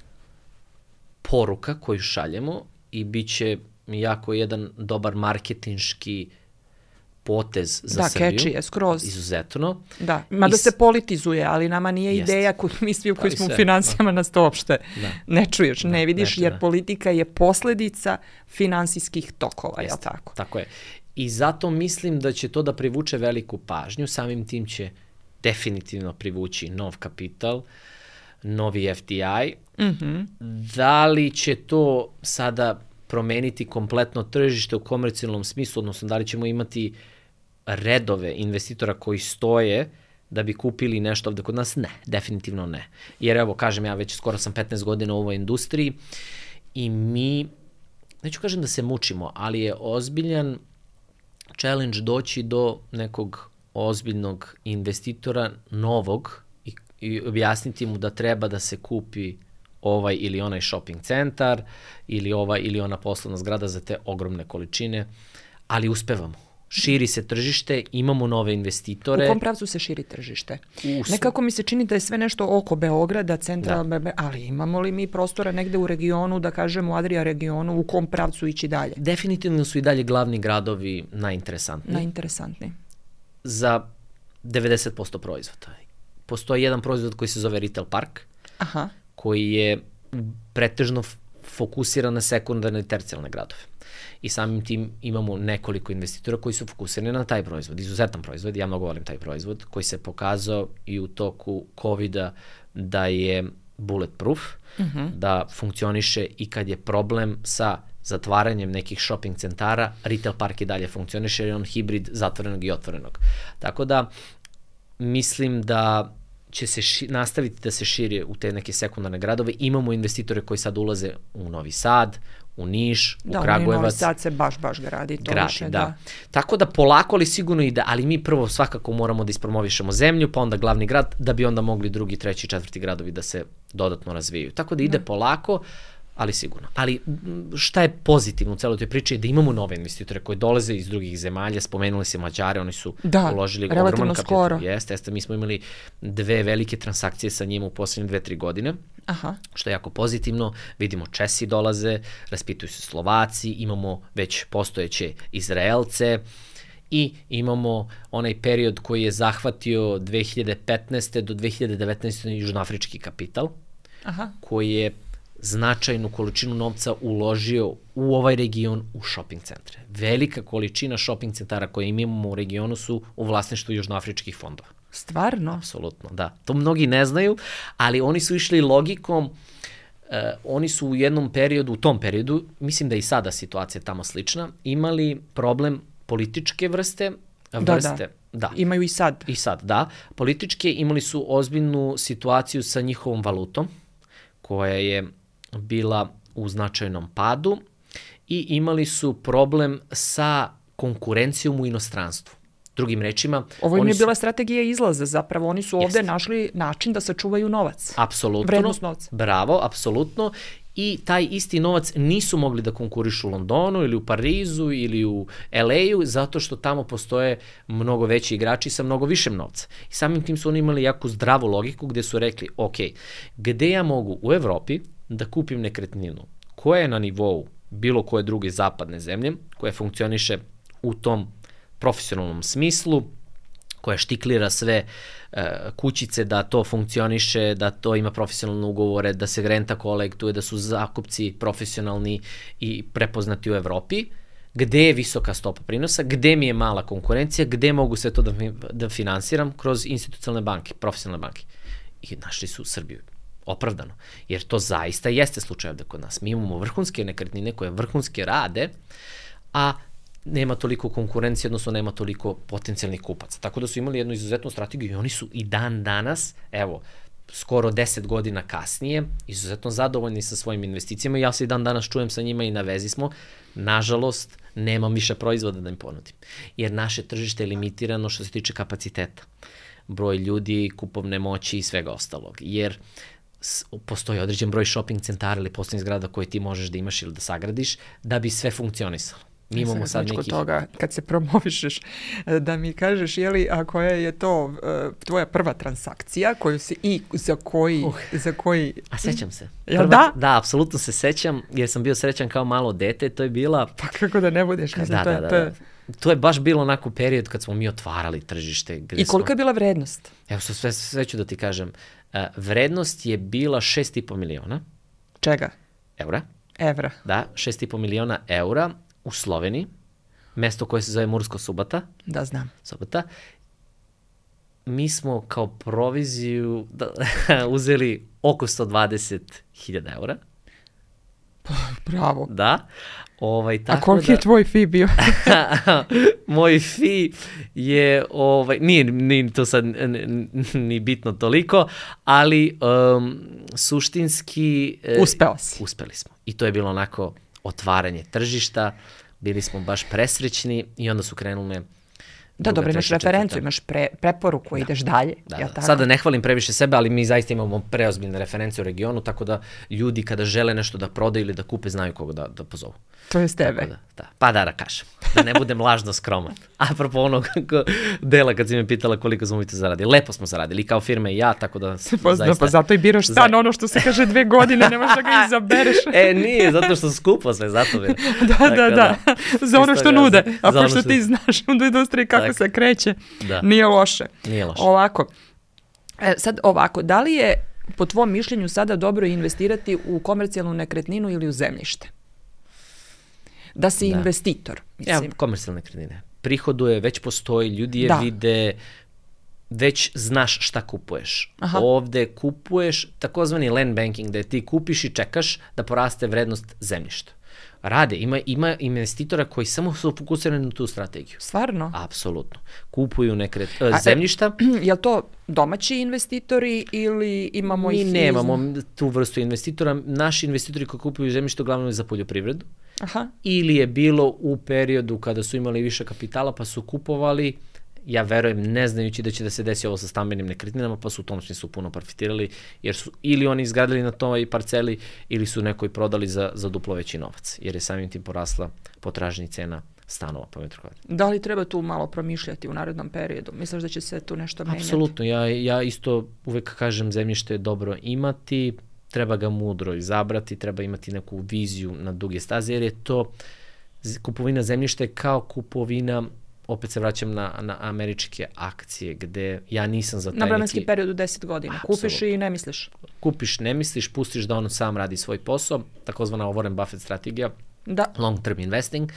poruka koju šaljemo i bit će jako jedan dobar marketinški potez za da, Srbiju. Da, catchy je, skroz. Izuzetno. Da, mada se politizuje, ali nama nije jest. Ideja koju mi svi koji smo u financijama nas to uopšte da. Ne čuješ, da, ne vidiš, neče, jer da. Politika je posledica finansijskih tokova, jest. Je li tako? Tako je. I zato mislim da će to da privuče veliku pažnju, samim tim će definitivno privući nov kapital, novi F D I. Mm-hmm. Da li će to sada promeniti kompletno tržište u komercijalnom smislu, odnosno da li ćemo imati redove investitora koji stoje da bi kupili nešto ovde kod nas? Ne, definitivno ne. Jer evo, kažem, ja već skoro sam petnaest godina u ovoj industriji i mi, neću kažem da se mučimo, ali je ozbiljan challenge doći do nekog ozbiljnog investitora, novog, i, i objasniti mu da treba da se kupi ovaj ili onaj shopping centar, ili ova ili ona poslovna zgrada za te ogromne količine, ali uspevamo. Širi se tržište, imamo nove investitore. U kom pravcu se širi tržište? U... Nekako mi se čini da je sve nešto oko Beograda, centra, da. Ali imamo li mi prostora negde u regionu, da kažemo u Adria regionu, u kom pravcu ići dalje? Definitivno su i dalje glavni gradovi najinteresantniji. Najinteresantniji. Za devedeset posto proizvoda. Postoji jedan proizvod koji se zove Retail Park, Aha. koji je pretežno fokusiran na sekundarne i tercijalne gradove. I samim tim imamo nekoliko investitora koji su fokusirani na taj proizvod. Izuzetan proizvod, ja mnogo volim taj proizvod, koji se pokazao i u toku kovida da je bulletproof, uh-huh. da funkcioniše i kad je problem sa zatvaranjem nekih shopping centara, Retail Park i dalje funkcioniše jer je on hibrid zatvorenog i otvorenog. Tako da mislim da će se ši, nastaviti da se širi u te neke sekundarne gradove. Imamo investitore koji sad ulaze u Novi Sad, u Niš, u da, Kragujevac. Da, Novi Sad se baš, baš gradi. To gradi, više, da. da. Tako da polako, ali sigurno ide, ali mi prvo svakako moramo da ispromovišemo zemlju, pa onda glavni grad, da bi onda mogli drugi, treći, četvrti gradovi da se dodatno razvijaju. Tako da ide da. polako, ali sigurno. Ali šta je pozitivno u celoj toj priči je da imamo nove investitore koji dolaze iz drugih zemalja, spomenuli se Mađare, oni su da, uložili ogroman kapital. Jeste, jeste, mi smo imali dve velike transakcije sa njima u poslednje dve, tri godine. Aha. Što je jako pozitivno. Vidimo Česi dolaze, raspituju se Slovaci, imamo već postojeće Izraelce i imamo onaj period koji je zahvatio dve hiljade petnaeste do dve hiljade devetnaeste južnoafrički kapital, Aha. koji je značajnu količinu novca uložio u ovaj region u shopping centre. Velika količina shopping centara koje imamo u regionu su u vlasništvu južnoafričkih fondova. Stvarno? Apsolutno, da. To mnogi ne znaju, ali oni su išli logikom, uh, oni su u jednom periodu, u tom periodu, mislim da i sada situacija tamo slična, imali problem političke vrste, vrste, da, da. da. Imaju i sad. I sad, da. Političke imali su ozbiljnu situaciju sa njihovom valutom, koja je bila u značajnom padu i imali su problem sa konkurencijom u inostranstvu. Drugim rečima... Ovo im je su... bila strategija izlaza zapravo. Oni su ovde Jest. našli način da sačuvaju novac. Apsolutno. Vrednost novca. Bravo, apsolutno. I taj isti novac nisu mogli da konkurišu u Londonu ili u Parizu ili u el ej-u zato što tamo postoje mnogo veći igrači sa mnogo višem novca. I samim tim su oni imali jako zdravu logiku gde su rekli, ok, gde ja mogu u Evropi da kupim nekretninu koja je na nivou bilo koje druge zapadne zemlje, koja funkcioniše u tom profesionalnom smislu, koja štiklira sve e, kućice da to funkcioniše, da to ima profesionalne ugovore, da se renta kolektuje, da su zakupci profesionalni i prepoznati u Evropi, gde je visoka stopa prinosa, gde mi je mala konkurencija, gde mogu sve to da, da finansiram kroz institucionalne banke, profesionalne banke. I našli su Srbiju. Opravdano. Jer to zaista jeste slučaj ovde kod nas. Mi imamo vrhunske nekretnine koje vrhunske rade, a nema toliko konkurencije, odnosno nema toliko potencijalnih kupaca. Tako da su imali jednu izuzetnu strategiju i oni su i dan danas, evo, skoro deset godina kasnije, izuzetno zadovoljni sa svojim investicijama i ja se i dan danas čujem sa njima i na vezi smo. Nažalost, nemam više proizvoda da im ponudim. Jer naše tržište je limitirano što se tiče kapaciteta. Broj ljudi, kupovne moći i svega ostalog. Jer postoji određen broj shopping centara ili poslovnih zgrada koje ti možeš da imaš ili da sagradiš da bi sve funkcionisalo. Mi imamo sad nekih... toga, kad se promovišeš, da mi kažeš, jeli, a koja je to uh, tvoja prva transakcija koju si i za koji... Uh, za koji... A sećam se. Jel da? Da, apsolutno se sećam, jer sam bio srećan kao malo dete, to je bila... Pa kako da ne budeš? Mislim, da, to, da, da, to je... To je baš bilo onako period kad smo mi otvarali tržište. Gde I koliko smo... je bila vrednost? Evo, sve, sve ću da ti kažem. Uh, vrednost je bila šest i po miliona. Čega? Eura. Evra. Da, šest i po miliona eura u Sloveniji. Mesto koje se zove Mursko Subota. Da, znam. Subota. Mi smo kao proviziju da, uzeli oko sto dvadeset hiljada eura. Bravo. Da. Ovaj, tako A koliki da, je tvoj fee bio? Moj fee je, ovaj, nije, nije to sad ni bitno toliko, ali um, suštinski... Uspeo si. Uspeli smo. I to je bilo onako otvaranje tržišta bili smo baš presrećni i onda su krenule Da, dobro, imaš referencu, imaš pre, preporuku, da. ideš dalje. Da, ja da. Tako? Sada ne hvalim previše sebe, ali mi zaista imamo preozbiljne reference u regionu, tako da ljudi kada žele nešto da prodaju ili da kupe, znaju koga da, da pozovu. To je s tebe. Da, da. Pa da, da kažem, da ne budem lažno skroman. Apropo onog dela kad si me pitala koliko smo mi to zaradili. Lepo smo zaradili, i kao firma i ja, tako da pa, zaista... Pa zato i biraš stan, ono što se kaže dve godine, ne možeš da ga izabereš. E, nije, zato što skupo sve, zato bira. da, tako, da, da, da. Za ono što nude, a pošto što ti znaš u industriji kako tako. se kreće, da. nije loše. Nije loše. Ovako, e, sad ovako, da li je po tvom mišljenju sada dobro investirati u komercijalnu nekretninu ili u zemljište? Da si da. investitor. Mislim. Ja, komercijalne nekretnine. Prihoduje, već postoji, ljudi je da. vide, već znaš šta kupuješ. Aha. Ovde kupuješ takozvani land banking, gde ti kupiš i čekaš da poraste vrednost zemljišta. Rade, ima, ima investitora koji samo su fokusirani na tu strategiju. Stvarno? Apsolutno. Kupuju nekret, uh, zemljišta. Je li to domaći investitori ili imamo Mi ih? Mi nemamo tu vrstu investitora. Naši investitori koji kupuju zemljište uglavnom je za poljoprivredu. Aha. Ili je bilo u periodu kada su imali više kapitala pa su kupovali, ja verujem ne znajući da će da se desi ovo sa stambenim nekretninama, pa su u tom smislu puno profitirali, jer su ili oni izgradili na toj parceli ili su nekoj prodali za, za duplo veći novac, jer je samim tim porasla potražnja i cena stanova po metru kvadratnom. Da li treba tu malo promišljati u narednom periodu? Misliš da će se tu nešto menjati? Apsolutno, ja, ja isto uvek kažem zemljište je dobro imati, treba ga mudro izabrati, treba imati neku viziju na duge staze, jer je to kupovina zemljišta je kao kupovina, opet se vraćam na, na američke akcije, gde ja nisam za taj na vremenski neki... period u deset godina. Absolutno. Kupiš i ne misliš. Kupiš, ne misliš, pustiš da on sam radi svoj posao, takozvana Warren Buffett strategija, da. long term investing,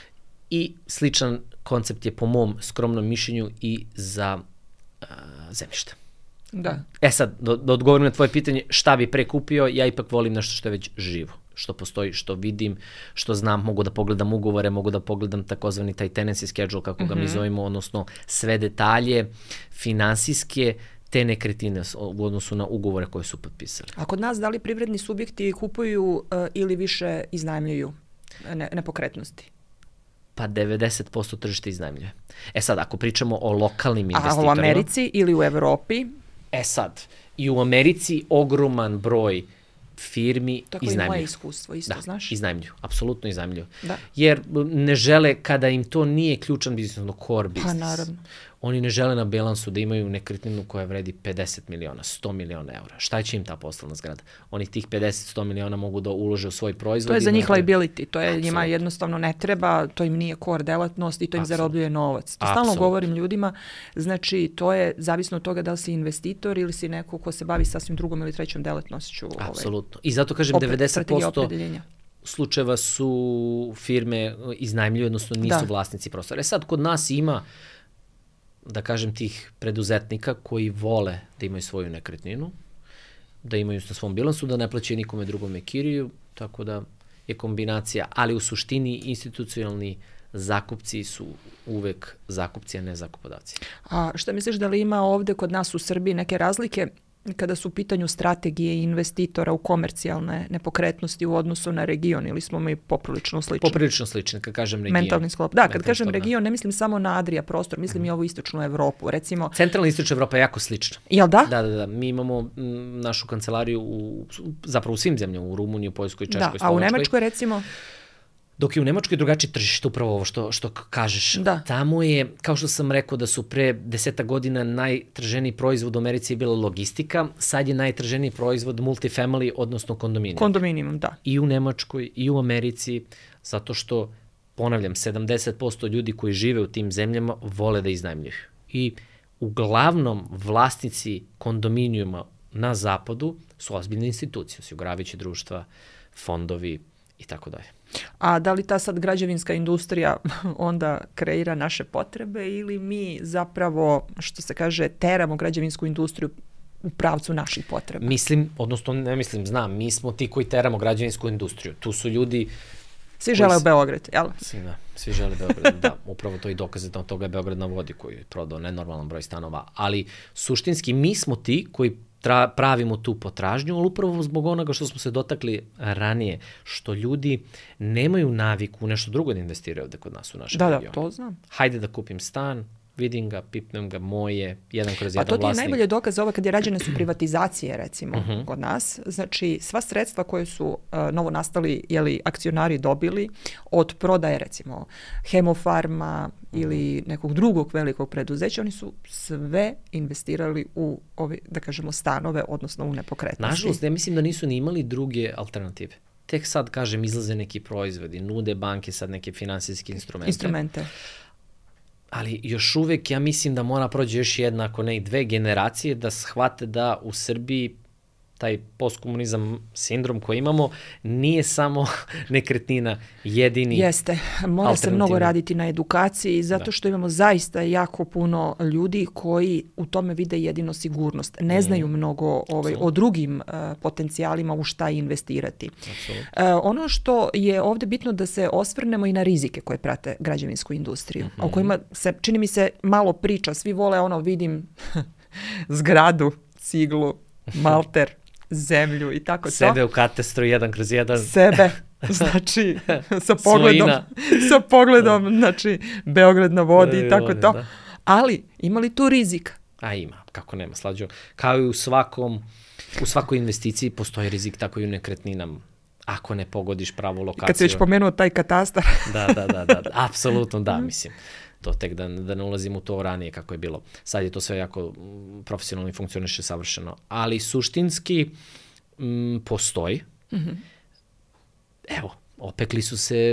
i sličan koncept je po mom skromnom mišljenju i za uh, zemljište. Da. E sad, da, da odgovorim na tvoje pitanje, šta bi pre kupio, ja ipak volim nešto što je već živo, što postoji, što vidim, što znam, mogu da pogledam ugovore, mogu da pogledam takozvani taj tenancy schedule, kako ga mm-hmm. mi zovemo, odnosno sve detalje finansijske te nekretnine u odnosu na ugovore koje su potpisali. A kod nas da li privredni subjekti kupuju uh, ili više iznajmljuju ne, nepokretnosti? Pa devedeset posto tržište iznajmljuje. E sad, ako pričamo o lokalnim investitorima... A u Americi ili u Evropi? E sad, i u Americi ogroman broj firmi tako iznajmljuju. Tako je moje iskustvo, isto, da, znaš? iznajmljuju, apsolutno iznajmljuju. Da. Jer ne žele, kada im to nije ključan biznis, ono core biznis, pa, naravno. Oni ne žele na bilansu da imaju nekretninu koja vredi pedeset miliona, sto miliona eura. Šta će im ta poslovna zgrada? Oni tih pedeset do sto miliona mogu da ulože u svoj proizvod. To je za njih liability, to je Absolutno. Njima jednostavno ne treba, to im nije core delatnost i to im Absolutno. Zarobljuje novac. To stalno Absolutno. Govorim ljudima, znači to je zavisno od toga da li si investitor ili si neko ko se bavi sasvim drugom ili trećom delatnošću. Apsolutno. Ovaj, I zato kažem opet, devedeset posto slučajeva su firme iznajmljuju, odnosno nisu da. Vlasnici prostora. E sad, kod nas ima, da kažem, tih preduzetnika koji vole da imaju svoju nekretninu, da imaju na svom bilansu, da ne plaćaju nikome drugome kiriju, tako da je kombinacija, ali u suštini institucionalni zakupci su uvek zakupci, a ne zakupodavci. A šta misliš da li ima ovde kod nas u Srbiji neke razlike kada su u pitanju strategije investitora u komercijalne nepokretnosti u odnosu na region, ili smo mi poprilično slični? Poprilično slični, kad kažem region. Mentalni sklop. Da, kad Mentalni kažem region, ne mislim samo na Adria prostor, mislim mm. i ovu istočnu Evropu, recimo. Centralna i istočna Evropa je jako slična. Jel da? Da, da, da. Mi imamo m, našu kancelariju u, zapravo u svim zemljama, u Rumuniji, Poljskoj, Češkoj, da, Slovačkoj. A u Nemačkoj, recimo? Dok je u Nemačkoj drugačije tržište, upravo ovo što, što kažeš. Da. Tamo je, kao što sam rekao, da su pre deseta godina najtraženiji proizvod u Americi je bila logistika, sad je najtraženiji proizvod multifamily, odnosno kondominijum. Kondominijum, da. I u Nemačkoj, i u Americi, zato što, ponavljam, sedamdeset posto ljudi koji žive u tim zemljama vole da iznajmljuju. I uglavnom vlasnici kondominijuma na zapadu su ozbiljne institucije, osiguravajuće društva, fondovi i tako dalje. A da li ta sad građevinska industrija onda kreira naše potrebe ili mi zapravo, što se kaže, teramo građevinsku industriju u pravcu naših potreba? Mislim, odnosno ne mislim, znam, mi smo ti koji teramo građevinsku industriju. Tu su ljudi... Svi žele u Beograd, jel? Svi, da, svi žele Beograd, da. Upravo to i dokaze da od toga je Beograd na vodi koji je prodao nenormalan broj stanova. Ali suštinski mi smo ti koji tra, pravimo tu potražnju, ali upravo zbog onoga što smo se dotakli ranije, što ljudi nemaju naviku u nešto drugo da investiraju ovde kod nas u našem da, regionu. Da, to znam. Hajde da kupim stan, vidim ga, pipnem ga, moje, jedan kroz jedan vlasnik. A to ti je najbolje dokaz ovo kad je rađene su privatizacije, recimo, uh-huh. kod nas. Znači, sva sredstva koje su uh, novo nastali, jeli, akcionari dobili od prodaje, recimo, Hemofarma uh-huh. ili nekog drugog velikog preduzeća, oni su sve investirali u ove, da kažemo, stanove, odnosno u nepokretnosti. Nažalost, ja mislim da nisu ni imali druge alternative. Tek sad, kažem, izlaze neki proizvodi, nude banke sad neke finansijske instrumente. Instrumente. Ali još uvek ja mislim da mora prođe još jedna, ako ne i dve generacije, da shvate da u Srbiji taj postkomunizam sindrom koji imamo nije samo nekretnina jedini. Jeste, mora se mnogo raditi na edukaciji zato da. Što imamo zaista jako puno ljudi koji u tome vide jedino sigurnost. Ne mm. znaju mnogo ovaj, o drugim uh, potencijalima u šta investirati. Uh, ono što je ovde bitno da se osvrnemo i na rizike koje prate građevinsku industriju, mm-hmm. o kojima se, čini mi se, malo priča. Svi vole ono, vidim zgradu, ciglu, malter, zemlju i tako to. Sebe u katastru jedan kroz jedan. Sebe, znači sa pogledom, sa pogledom, znači Beograd na vodi i tako to. Da. Ali ima li tu rizika? A ima, kako nema, Slađo. Kao i u svakom, u svakoj investiciji postoji rizik, tako i u nekretninama. Ako ne pogodiš pravu lokaciju. Kad se već pomenuo taj katastar. da, da, da, da, da, apsolutno da, mislim. To tek da, da ne ulazim u to ranije kako je bilo. Sad je to sve jako profesionalno i funkcioniše savršeno. Ali suštinski m, postoji. Mm-hmm. Evo, opekli su se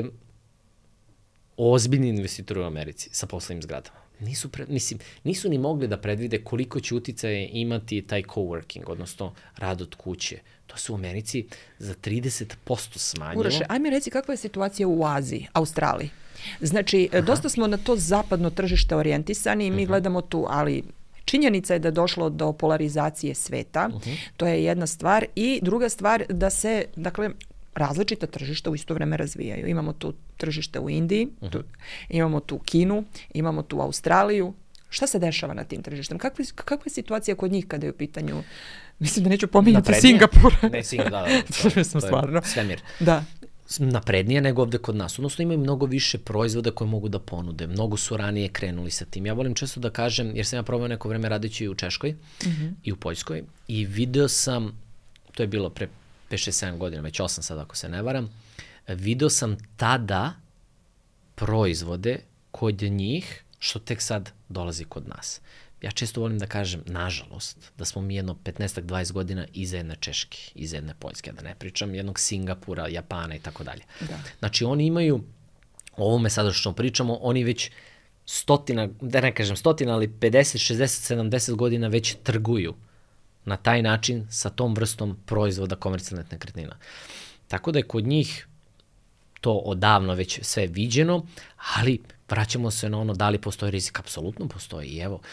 ozbiljni investitori u Americi sa poslovnim zgradama. Nisu, pre, mislim, nisu ni mogli da predvide koliko će uticaje imati taj coworking, odnosno rad od kuće. To se u Americi za trideset posto smanjilo. Uroše, ajme reci kakva je situacija u Aziji, Australiji. Znači, Aha. dosta smo na to zapadno tržište orijentisani i mi uh-huh. gledamo tu, ali činjenica je da je došlo do polarizacije sveta, uh-huh. to je jedna stvar, i druga stvar da se, dakle, različita tržišta u isto vreme razvijaju. Imamo tu tržište u Indiji, uh-huh. tu, imamo tu Kinu, imamo tu Australiju. Šta se dešava na tim tržištem? Kakva, kakva je situacija kod njih kada je u pitanju, mislim da neću pominjati Singapur. Ne, Singapur, da, da. To, to, to, to je svemir. Da. Naprednije nego ovde kod nas. Odnosno imaju mnogo više proizvoda koje mogu da ponude. Mnogo su ranije krenuli sa tim. Ja volim često da kažem, jer sam ja probao neko vreme radeći u Češkoj mm-hmm. i u Poljskoj i video sam, to je bilo pre pet šest sedam godina, već osam sad ako se ne varam, video sam tada proizvode kod njih što tek sad dolazi kod nas. Ja često volim da kažem, nažalost, da smo mi jedno petnaest do dvadeset godina iza jedne Češke, iza jedne Poljske, da ne pričam, jednog Singapura, Japana i tako dalje. Znači, oni imaju, o ovome sada što pričamo, oni već stotina, da ne kažem stotina, ali pedeset, šezdeset, sedamdeset godina već trguju na taj način sa tom vrstom proizvoda komercijalnih nekretnina. Tako da je kod njih to odavno već sve viđeno, ali vraćamo se na ono da li postoji rizik. Apsolutno postoji. I evo,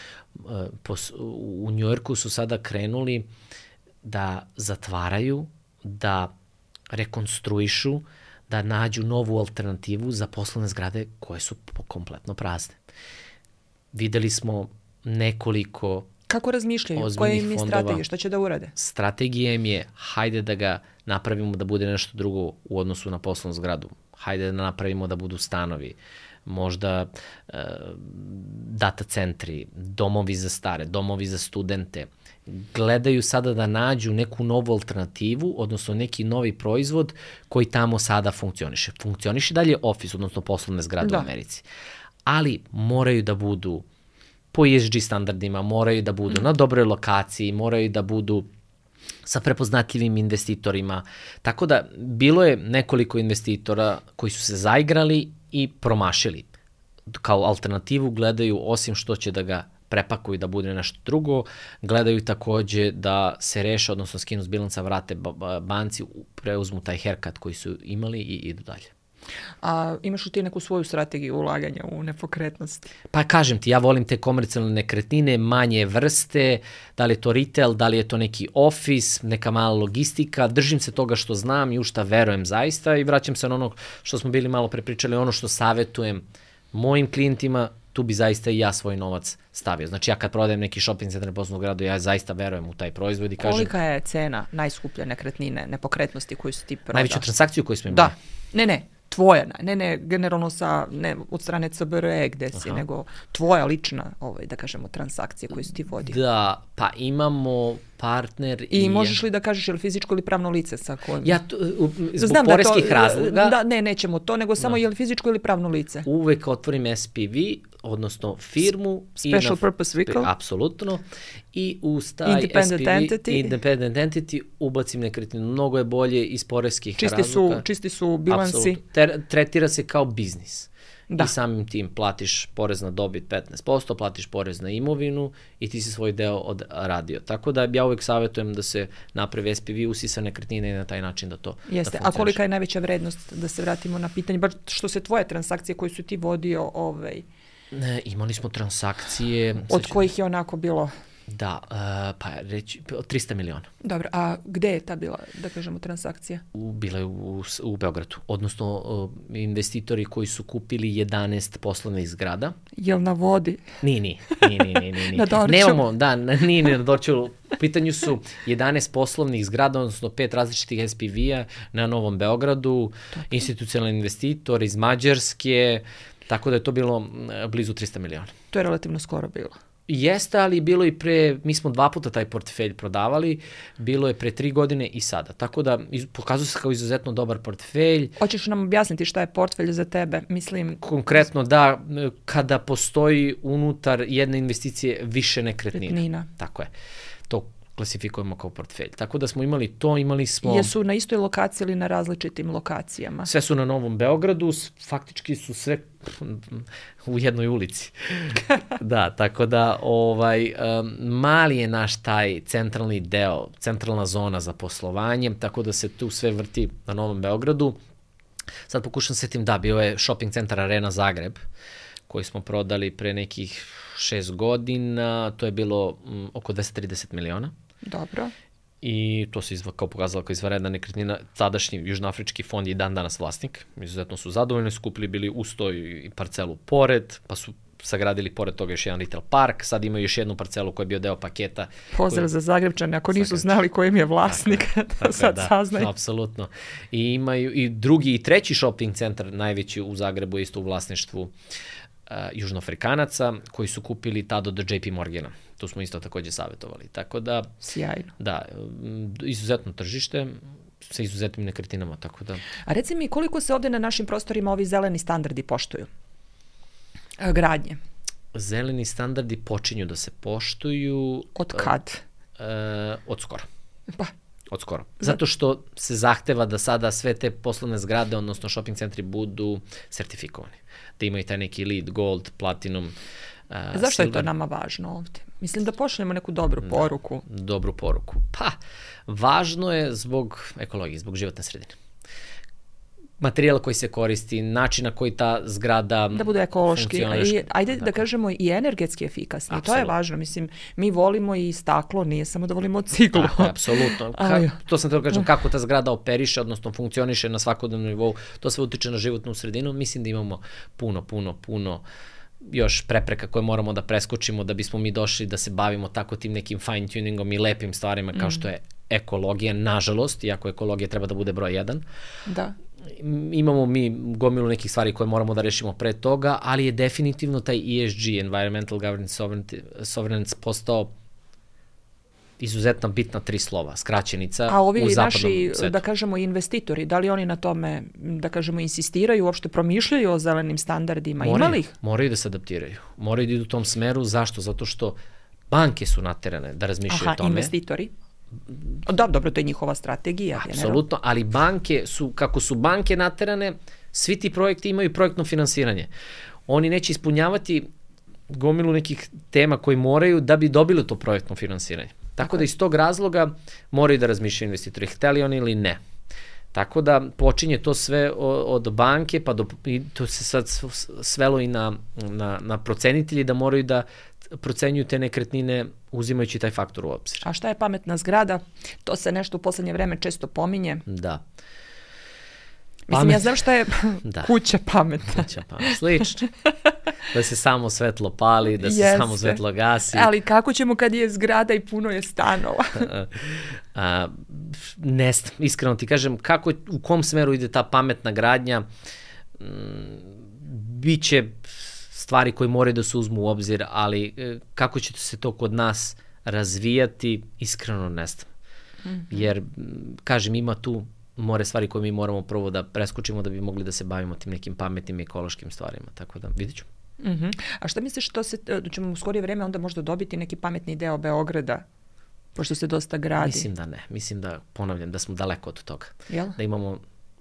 u Njujorku su sada krenuli da zatvaraju, da rekonstruišu, da nađu novu alternativu za poslovne zgrade koje su kompletno prazne. Videli smo nekoliko Kako razmišljaju? Koje im je strategije? Šta će da urade? Strategija im je hajde da ga napravimo da bude nešto drugo u odnosu na poslovnu zgradu. Hajde da napravimo da budu stanovi, možda e, data centri, domovi za stare, domovi za studente. Gledaju sada da nađu neku novu alternativu, odnosno neki novi proizvod koji tamo sada funkcioniše. Funkcioniše dalje office, odnosno poslovne zgrade da. U Americi. Ali moraju da budu po E S G standardima, moraju da budu mm. na dobroj lokaciji, moraju da budu sa prepoznatljivim investitorima. Tako da bilo je nekoliko investitora koji su se zaigrali i promašili. Kao alternativu gledaju, osim što će da ga prepakuju da bude nešto drugo, gledaju takođe da se reše, odnosno skinu s bilanca, vrate banci, preuzmu taj haircut koji su imali i idu dalje. A imaš li ti neku svoju strategiju ulaganja u nepokretnosti? Pa kažem ti, ja volim te komercijalne nekretnine, manje vrste, da li je to retail, da li je to neki office, neka mala logistika, držim se toga što znam i u šta verujem zaista i vraćam se na ono što smo bili malo prepričali, ono što savetujem mojim klijentima tu bi zaista i ja svoj novac stavio. Znači ja kad prodajem neki shopping centar na poslovnom gradu, ja zaista verujem u taj proizvod i kažem... Kolika je cena najskuplje nekretnine, nepokretnosti koju si ti prodao? Najveću transakciju koju smo imali? Da, ne, ne, tvoja, ne, ne, generalno sa, ne od strane C B R E gde si, Aha. nego tvoja lična, ovaj, da kažemo, transakcija koju si ti vodio. Da, pa imamo partner... I, I možeš li da kažeš je li fizičko ili pravno lice sa kojim... Ja, to, zbog Znam poreskih da razloga... Da, ne, nećemo to, nego samo da. je li fizičko ili pravno lice. Uvek otvorim S P V, odnosno firmu. Special na, purpose vehicle. Apsolutno. I uz taj independent S P V, entity. independent entity, ubacim nekretninu. Mnogo je bolje iz poreskih čisti razloga. Su, čisti su bilansi. Ter, tretira se kao biznis. Da. I samim tim platiš porez na dobit petnaest posto, platiš porez na imovinu i ti si svoj deo odradio. Tako da ja uvek savjetujem da se napravi S P V, usisa nekretnine i na taj način da to Jeste. Da A kolika je najveća vrednost, da se vratimo na pitanje, baš što se tvoje transakcije koje su ti vodio, ovaj... Ne, imali smo transakcije... Od kojih je onako bilo... Da, uh, pa reći, trista miliona. Dobro, a gde je ta bila, da kažemo, transakcija? U, bila je u, u Beogradu, odnosno uh, investitori koji su kupili jedanaest poslovnih zgrada. Jel na vodi? Ni, ni, ni, ni, ni, ni. Na Dorču? Nemamo, da, nije na Dorču. U pitanju su jedanaest poslovnih zgrada, odnosno pet različitih S P V-a na Novom Beogradu, Tako. institucionalni investitor iz Mađarske, tako da je to bilo blizu trista miliona. To je relativno skoro bilo. Jeste, ali bilo i pre, mi smo dva puta taj portfelj prodavali, bilo je pre tri godine i sada. Tako da iz, pokazuje se kao izuzetno dobar portfelj. Hoćeš nam objasniti šta je portfelj za tebe? Mislim... Konkretno da, kada postoji unutar jedne investicije više nekretnina. Nekretnina. Tako je. To klasifikujemo kao portfelj. Tako da smo imali to, imali smo... Jesu na istoj lokaciji ili na različitim lokacijama? Sve su na Novom Beogradu, faktički su sve u jednoj ulici. Da, tako da ovaj, um, mali je naš taj centralni deo, centralna zona za poslovanje, tako da se tu sve vrti na Novom Beogradu. Sad pokušam se tim, da, bio je shopping centar Arena Zagreb, koji smo prodali pre nekih šest godina, to je bilo um, oko dvesta trideset miliona. Dobro. I to se izva, kao pokazalo kao izvanredna nekretnina. Tadašnji južnoafrički fond je i dan danas vlasnik. Izuzetno su zadovoljni, skupili bili uz to i parcelu pored, pa su sagradili pored toga još jedan retail park, sad imaju još jednu parcelu koja je bio deo paketa. Pozdrav koji... za Zagrebčane, ako nisu znali kojim je vlasnik, tako, da tako, sad da, saznaju. Apsolutno. I imaju i drugi i treći shopping centar, najveći u Zagrebu, isto u vlasništvu uh, južnoafrikanaca, koji su kupili tada od J P Morgana. Tu smo isto takođe savjetovali. Tako da... Sjajno. Da, izuzetno tržište sa izuzetnim nekretninama, tako da... A reci mi, koliko se ovde na našim prostorima ovi zeleni standardi poštuju? Gradnje. Zeleni standardi počinju da se poštuju... Od kad? Uh, od skoro. Pa. Od skoro. Zato što se zahteva da sada sve te poslovne zgrade, odnosno shopping centri, budu sertifikovani. Da imaju taj neki lead, gold, platinum, uh, Zašto silver. je to nama važno ovde? Mislim da pošaljemo neku dobru poruku. Da, dobru poruku. Pa, važno je zbog ekologije, zbog životne sredine. Materijal koji se koristi, način na koji ta zgrada da bude ekološki, i, ajde da, da kažemo i energetski efikasni. Absolutno. To je važno. Mislim, mi volimo i staklo, nije samo da volimo ciglu. Tako je, apsolutno. Ka, to sam treba kažem, kako ta zgrada operiše, odnosno funkcioniše na svakodnevnom nivou, to sve utiče na životnu sredinu. Mislim da imamo puno, puno, puno još prepreka koje moramo da preskočimo da bismo mi došli da se bavimo tako tim nekim fine tuningom i lepim stvarima kao što je ekologija, nažalost, iako ekologija treba da bude broj jedan. Da. Imamo mi gomilu nekih stvari koje moramo da rešimo pre toga, ali je definitivno taj E S G, Environmental Governance Sovereignty, postao izuzetno bitna tri slova, skraćenica u zapadnom svetu. A ovi naši, svetu. da kažemo, investitori, da li oni na tome, da kažemo, insistiraju, uopšte promišljaju o zelenim standardima? Moraju, Ima li ih? Moraju da se adaptiraju. Moraju da idu u tom smeru. Zašto? Zato što banke su naterane da razmišljaju o tome. Aha, investitori. Da, dobro, to je njihova strategija. Apsolutno, ali banke su, kako su banke naterane, svi ti projekti imaju projektno finansiranje. Oni neće ispunjavati gomilu nekih tema koji moraju da bi dobili to projektno finansiranje. Tako, Tako da iz tog razloga moraju da razmišljaju investitori, hteli oni ili ne. Tako da počinje to sve od banke, pa do, i to se sad svelo i na, na, na procenitelji da moraju da procenjuju te nekretnine uzimajući taj faktor u obzir. A šta je pametna zgrada? To se nešto u poslednje vreme često pominje. Da. Mislim, Pamet. Ja znam šta je da. kuća pametna. Kuća pametna, slično. Da se samo svetlo pali, da se Jeste. samo svetlo gasi. Ali kako ćemo kad je zgrada i puno je stanova? A, ne znam, iskreno ti kažem, kako, u kom smeru ide ta pametna gradnja, m, biće stvari koje moraju da se uzmu u obzir, ali kako će se to kod nas razvijati, iskreno ne znam. Mm-hmm. Jer, kažem, ima tu more stvari koje mi moramo prvo da preskočimo da bi mogli da se bavimo tim nekim pametnim ekološkim stvarima, tako da vidit ću. Mm-hmm. A šta misliš što se, da ćemo u skorije vreme onda možda dobiti neki pametni deo Beograda, pošto se dosta gradi? Mislim da ne, mislim da, ponavljam, da smo daleko od toga. Jel? Da imamo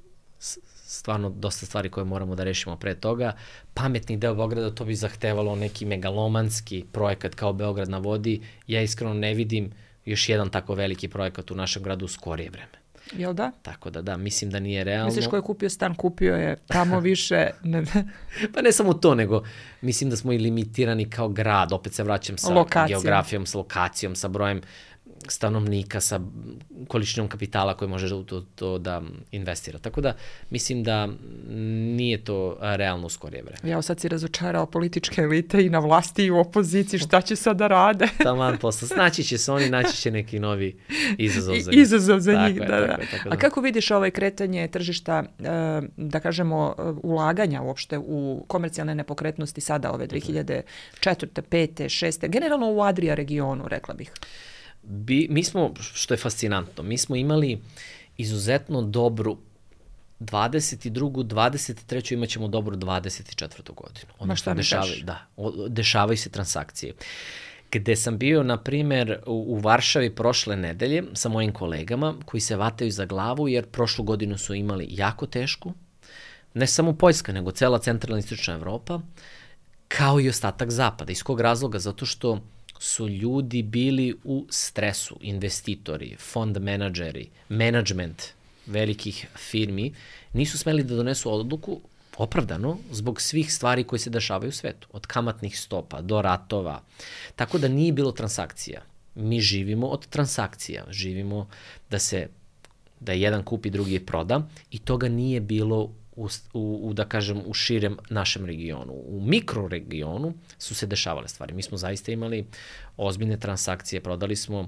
stvarno dosta stvari koje moramo da rešimo pre toga. Pametni deo Beograda, to bi zahtevalo neki megalomanski projekat kao Beograd na vodi. Ja iskreno ne vidim još jedan tako veliki projekat u našem gradu u skorije vreme. Jel da? Tako da da, mislim da nije realno. Misliš ko je kupio stan, kupio je tamo više? Ne. Pa ne samo to, nego mislim da smo i limitirani kao grad, opet se vraćam sa lokacijom. geografijom, sa lokacijom, sa brojem stanovnika, sa količinom kapitala koji može to, to da investira. Tako da mislim da nije to realno u skorije vreme. Ja sad si razočarao političke elite i na vlasti i u opoziciji, šta će sad da rade? Taman posla. Znači će se oni, naći će neki novi izazov za njih. Izazov za tako njih, je, da, da. Tako je, tako da. A kako vidiš ovaj kretanje tržišta, da kažemo, ulaganja uopšte u komercijalne nepokretnosti sada ove dve hiljade četvrte, pete, šeste, generalno u Adria regionu, rekla bih? Bi, mi smo, što je fascinantno, mi smo imali izuzetno dobru dvadeset drugu, dvadeset treću imat ćemo dobru dvadeset četvrtu godinu. Ma šta mi dešavaju, da, dešavaju se transakcije. Gde sam bio, na primer, u, u Varšavi prošle nedelje sa mojim kolegama koji se vataju za glavu jer prošlu godinu su imali jako tešku, ne samo Poljska, nego cela centralna istočna Evropa, kao i ostatak zapada. Iz kog razloga? Zato što su ljudi bili u stresu, investitori, fond menadžeri, menadžment velikih firmi, nisu smeli da donesu odluku opravdano zbog svih stvari koje se dešavaju u svetu, od kamatnih stopa do ratova. Tako da nije bilo transakcija. Mi živimo od transakcija, živimo da se, da jedan kupi, drugi proda i toga nije bilo U, u, u, da kažem, u širem našem regionu. U mikroregionu su se dešavale stvari. Mi smo zaista imali ozbiljne transakcije, prodali smo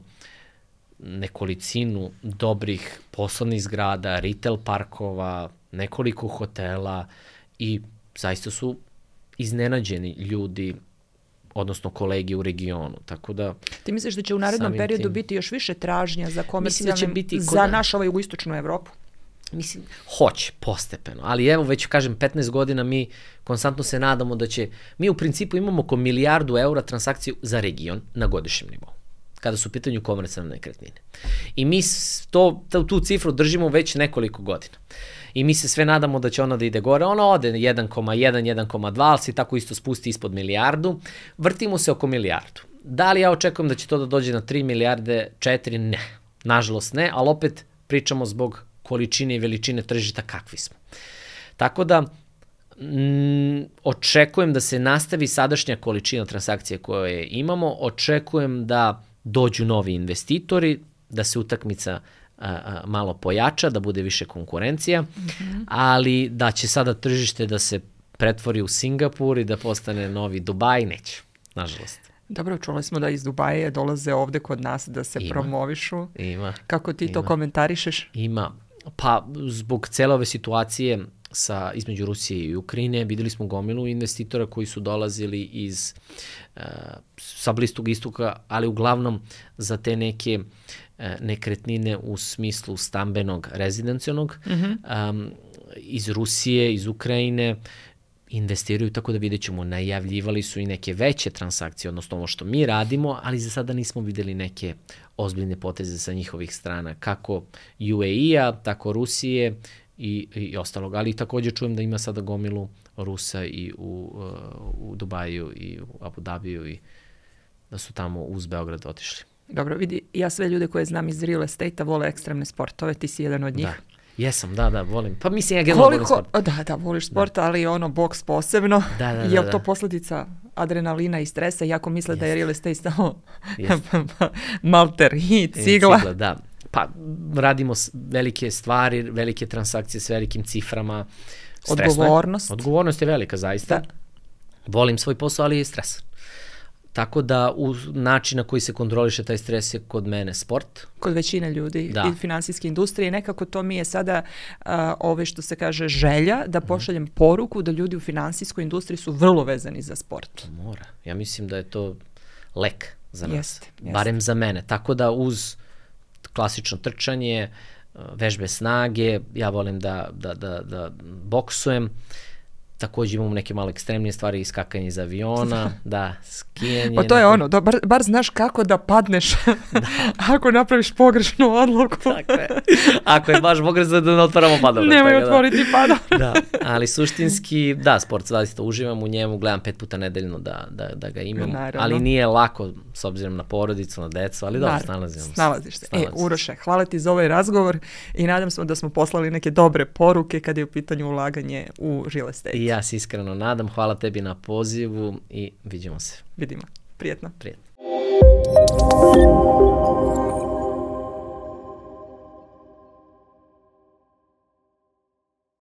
nekolicinu dobrih poslovnih zgrada, retail parkova, nekoliko hotela i zaista su iznenađeni ljudi, odnosno kolegi u regionu. Tako da, ti misliš da će u narednom periodu tim, biti još više tražnja za komercijalnim, da biti za našu ovaj jugoistočnu Evropu? Mislim, hoće, postepeno, ali evo već kažem petnaest godina mi konstantno se nadamo da će, mi u principu imamo oko milijardu eura transakciju za region na godišnjem nivou, kada su u pitanju komercijalne nekretnine. I mi to, tu cifru držimo već nekoliko godina. I mi se sve nadamo da će ona da ide gore, ona ode jedan zarez jedan, jedan zarez dva, ali se tako isto spusti ispod milijardu, vrtimo se oko milijardu. Da li ja očekujem da će to da dođe na tri milijarde, četiri? Ne, nažalost ne, ali opet pričamo zbog količine i veličine tržišta kakvi smo. Tako da, m, očekujem da se nastavi sadašnja količina transakcije koje imamo, očekujem da dođu novi investitori, da se utakmica a, a, malo pojača, da bude više konkurencija, mm-hmm. ali da će sada tržište da se pretvori u Singapur i da postane novi Dubaj, neće, nažalost. Dobro, čuli smo da iz Dubaja dolaze ovde kod nas da se ima, promovišu. Ima. Kako ti ima, to komentarišeš? Ima. Pa, zbog cele ove situacije sa, između Rusije i Ukrajine, videli smo gomilu investitora koji su dolazili iz, uh, sa Bliskog istoka, ali uglavnom za te neke uh, nekretnine u smislu stambenog, rezidencionog, mm-hmm. um, iz Rusije, iz Ukrajine, investiraju, tako da vidjet ćemo, najavljivali su i neke veće transakcije, odnosno ovo što mi radimo, ali za sada nismo videli neke ozbiljne poteze sa njihovih strana, kako U A E-a, tako Rusije i, i ostalog. Ali također čujem da ima sada gomilu Rusa i u, uh, u Dubaju i u Abu Dhabiju i da su tamo uz Beograd otišli. Dobro, vidi, ja sve ljude koje znam iz real estate-a vole ekstremne sportove, ti si jedan od njih. Da. Jesam, da, da, volim. Pa mislim, ja generalno volim sport. Da, da, voliš sport, da. Ali ono, boks posebno. Da, da, da. Je li to posljedica adrenalina i stresa? Jako misle Jest. Da je real estate samo malter i cigla. I cigla, da. Pa radimo velike stvari, velike transakcije s velikim ciframa. Stresno Odgovornost. Je. Odgovornost je velika, zaista. Da. Volim svoj posao, ali je stres. Tako da u način na koji se kontroliše taj stres je kod mene sport. Kod većine ljudi da. i finansijske industrije. Nekako to mi je sada uh, ove što se kaže želja da pošaljem mm. poruku da ljudi u finansijskoj industriji su vrlo vezani za sport. Mora. Ja mislim da je to lek za nas. Jeste, jeste. Barem za mene. Tako da uz klasično trčanje, vežbe snage, ja volim da, da, da, da boksujem. Takođe imamo neke malo ekstremnije stvari, iskakanje iz aviona, da, skijanje. Pa to je ono, da bar, bar znaš kako da padneš da. Ako napraviš pogrešnu odluku. Tako je. Ako je baš pogrešno da ne otvaramo padove. Nemoj otvoriti da. padove. Da, ali suštinski, da, sport zaista uživam u njemu, gledam pet puta nedeljno da, da, da ga imam, naravno. Ali nije lako s obzirom na porodicu, na decu, ali dobro, snalazimo se. Snalaziš se. E, Uroše, hvala ti za ovaj razgovor i nadam se da smo poslali neke dobre poruke kad je u pitanju ulaganje u real estate. I ja se iskreno nadam. Hvala tebi na pozivu i vidimo se. Vidimo. Prijetno. Prijetno.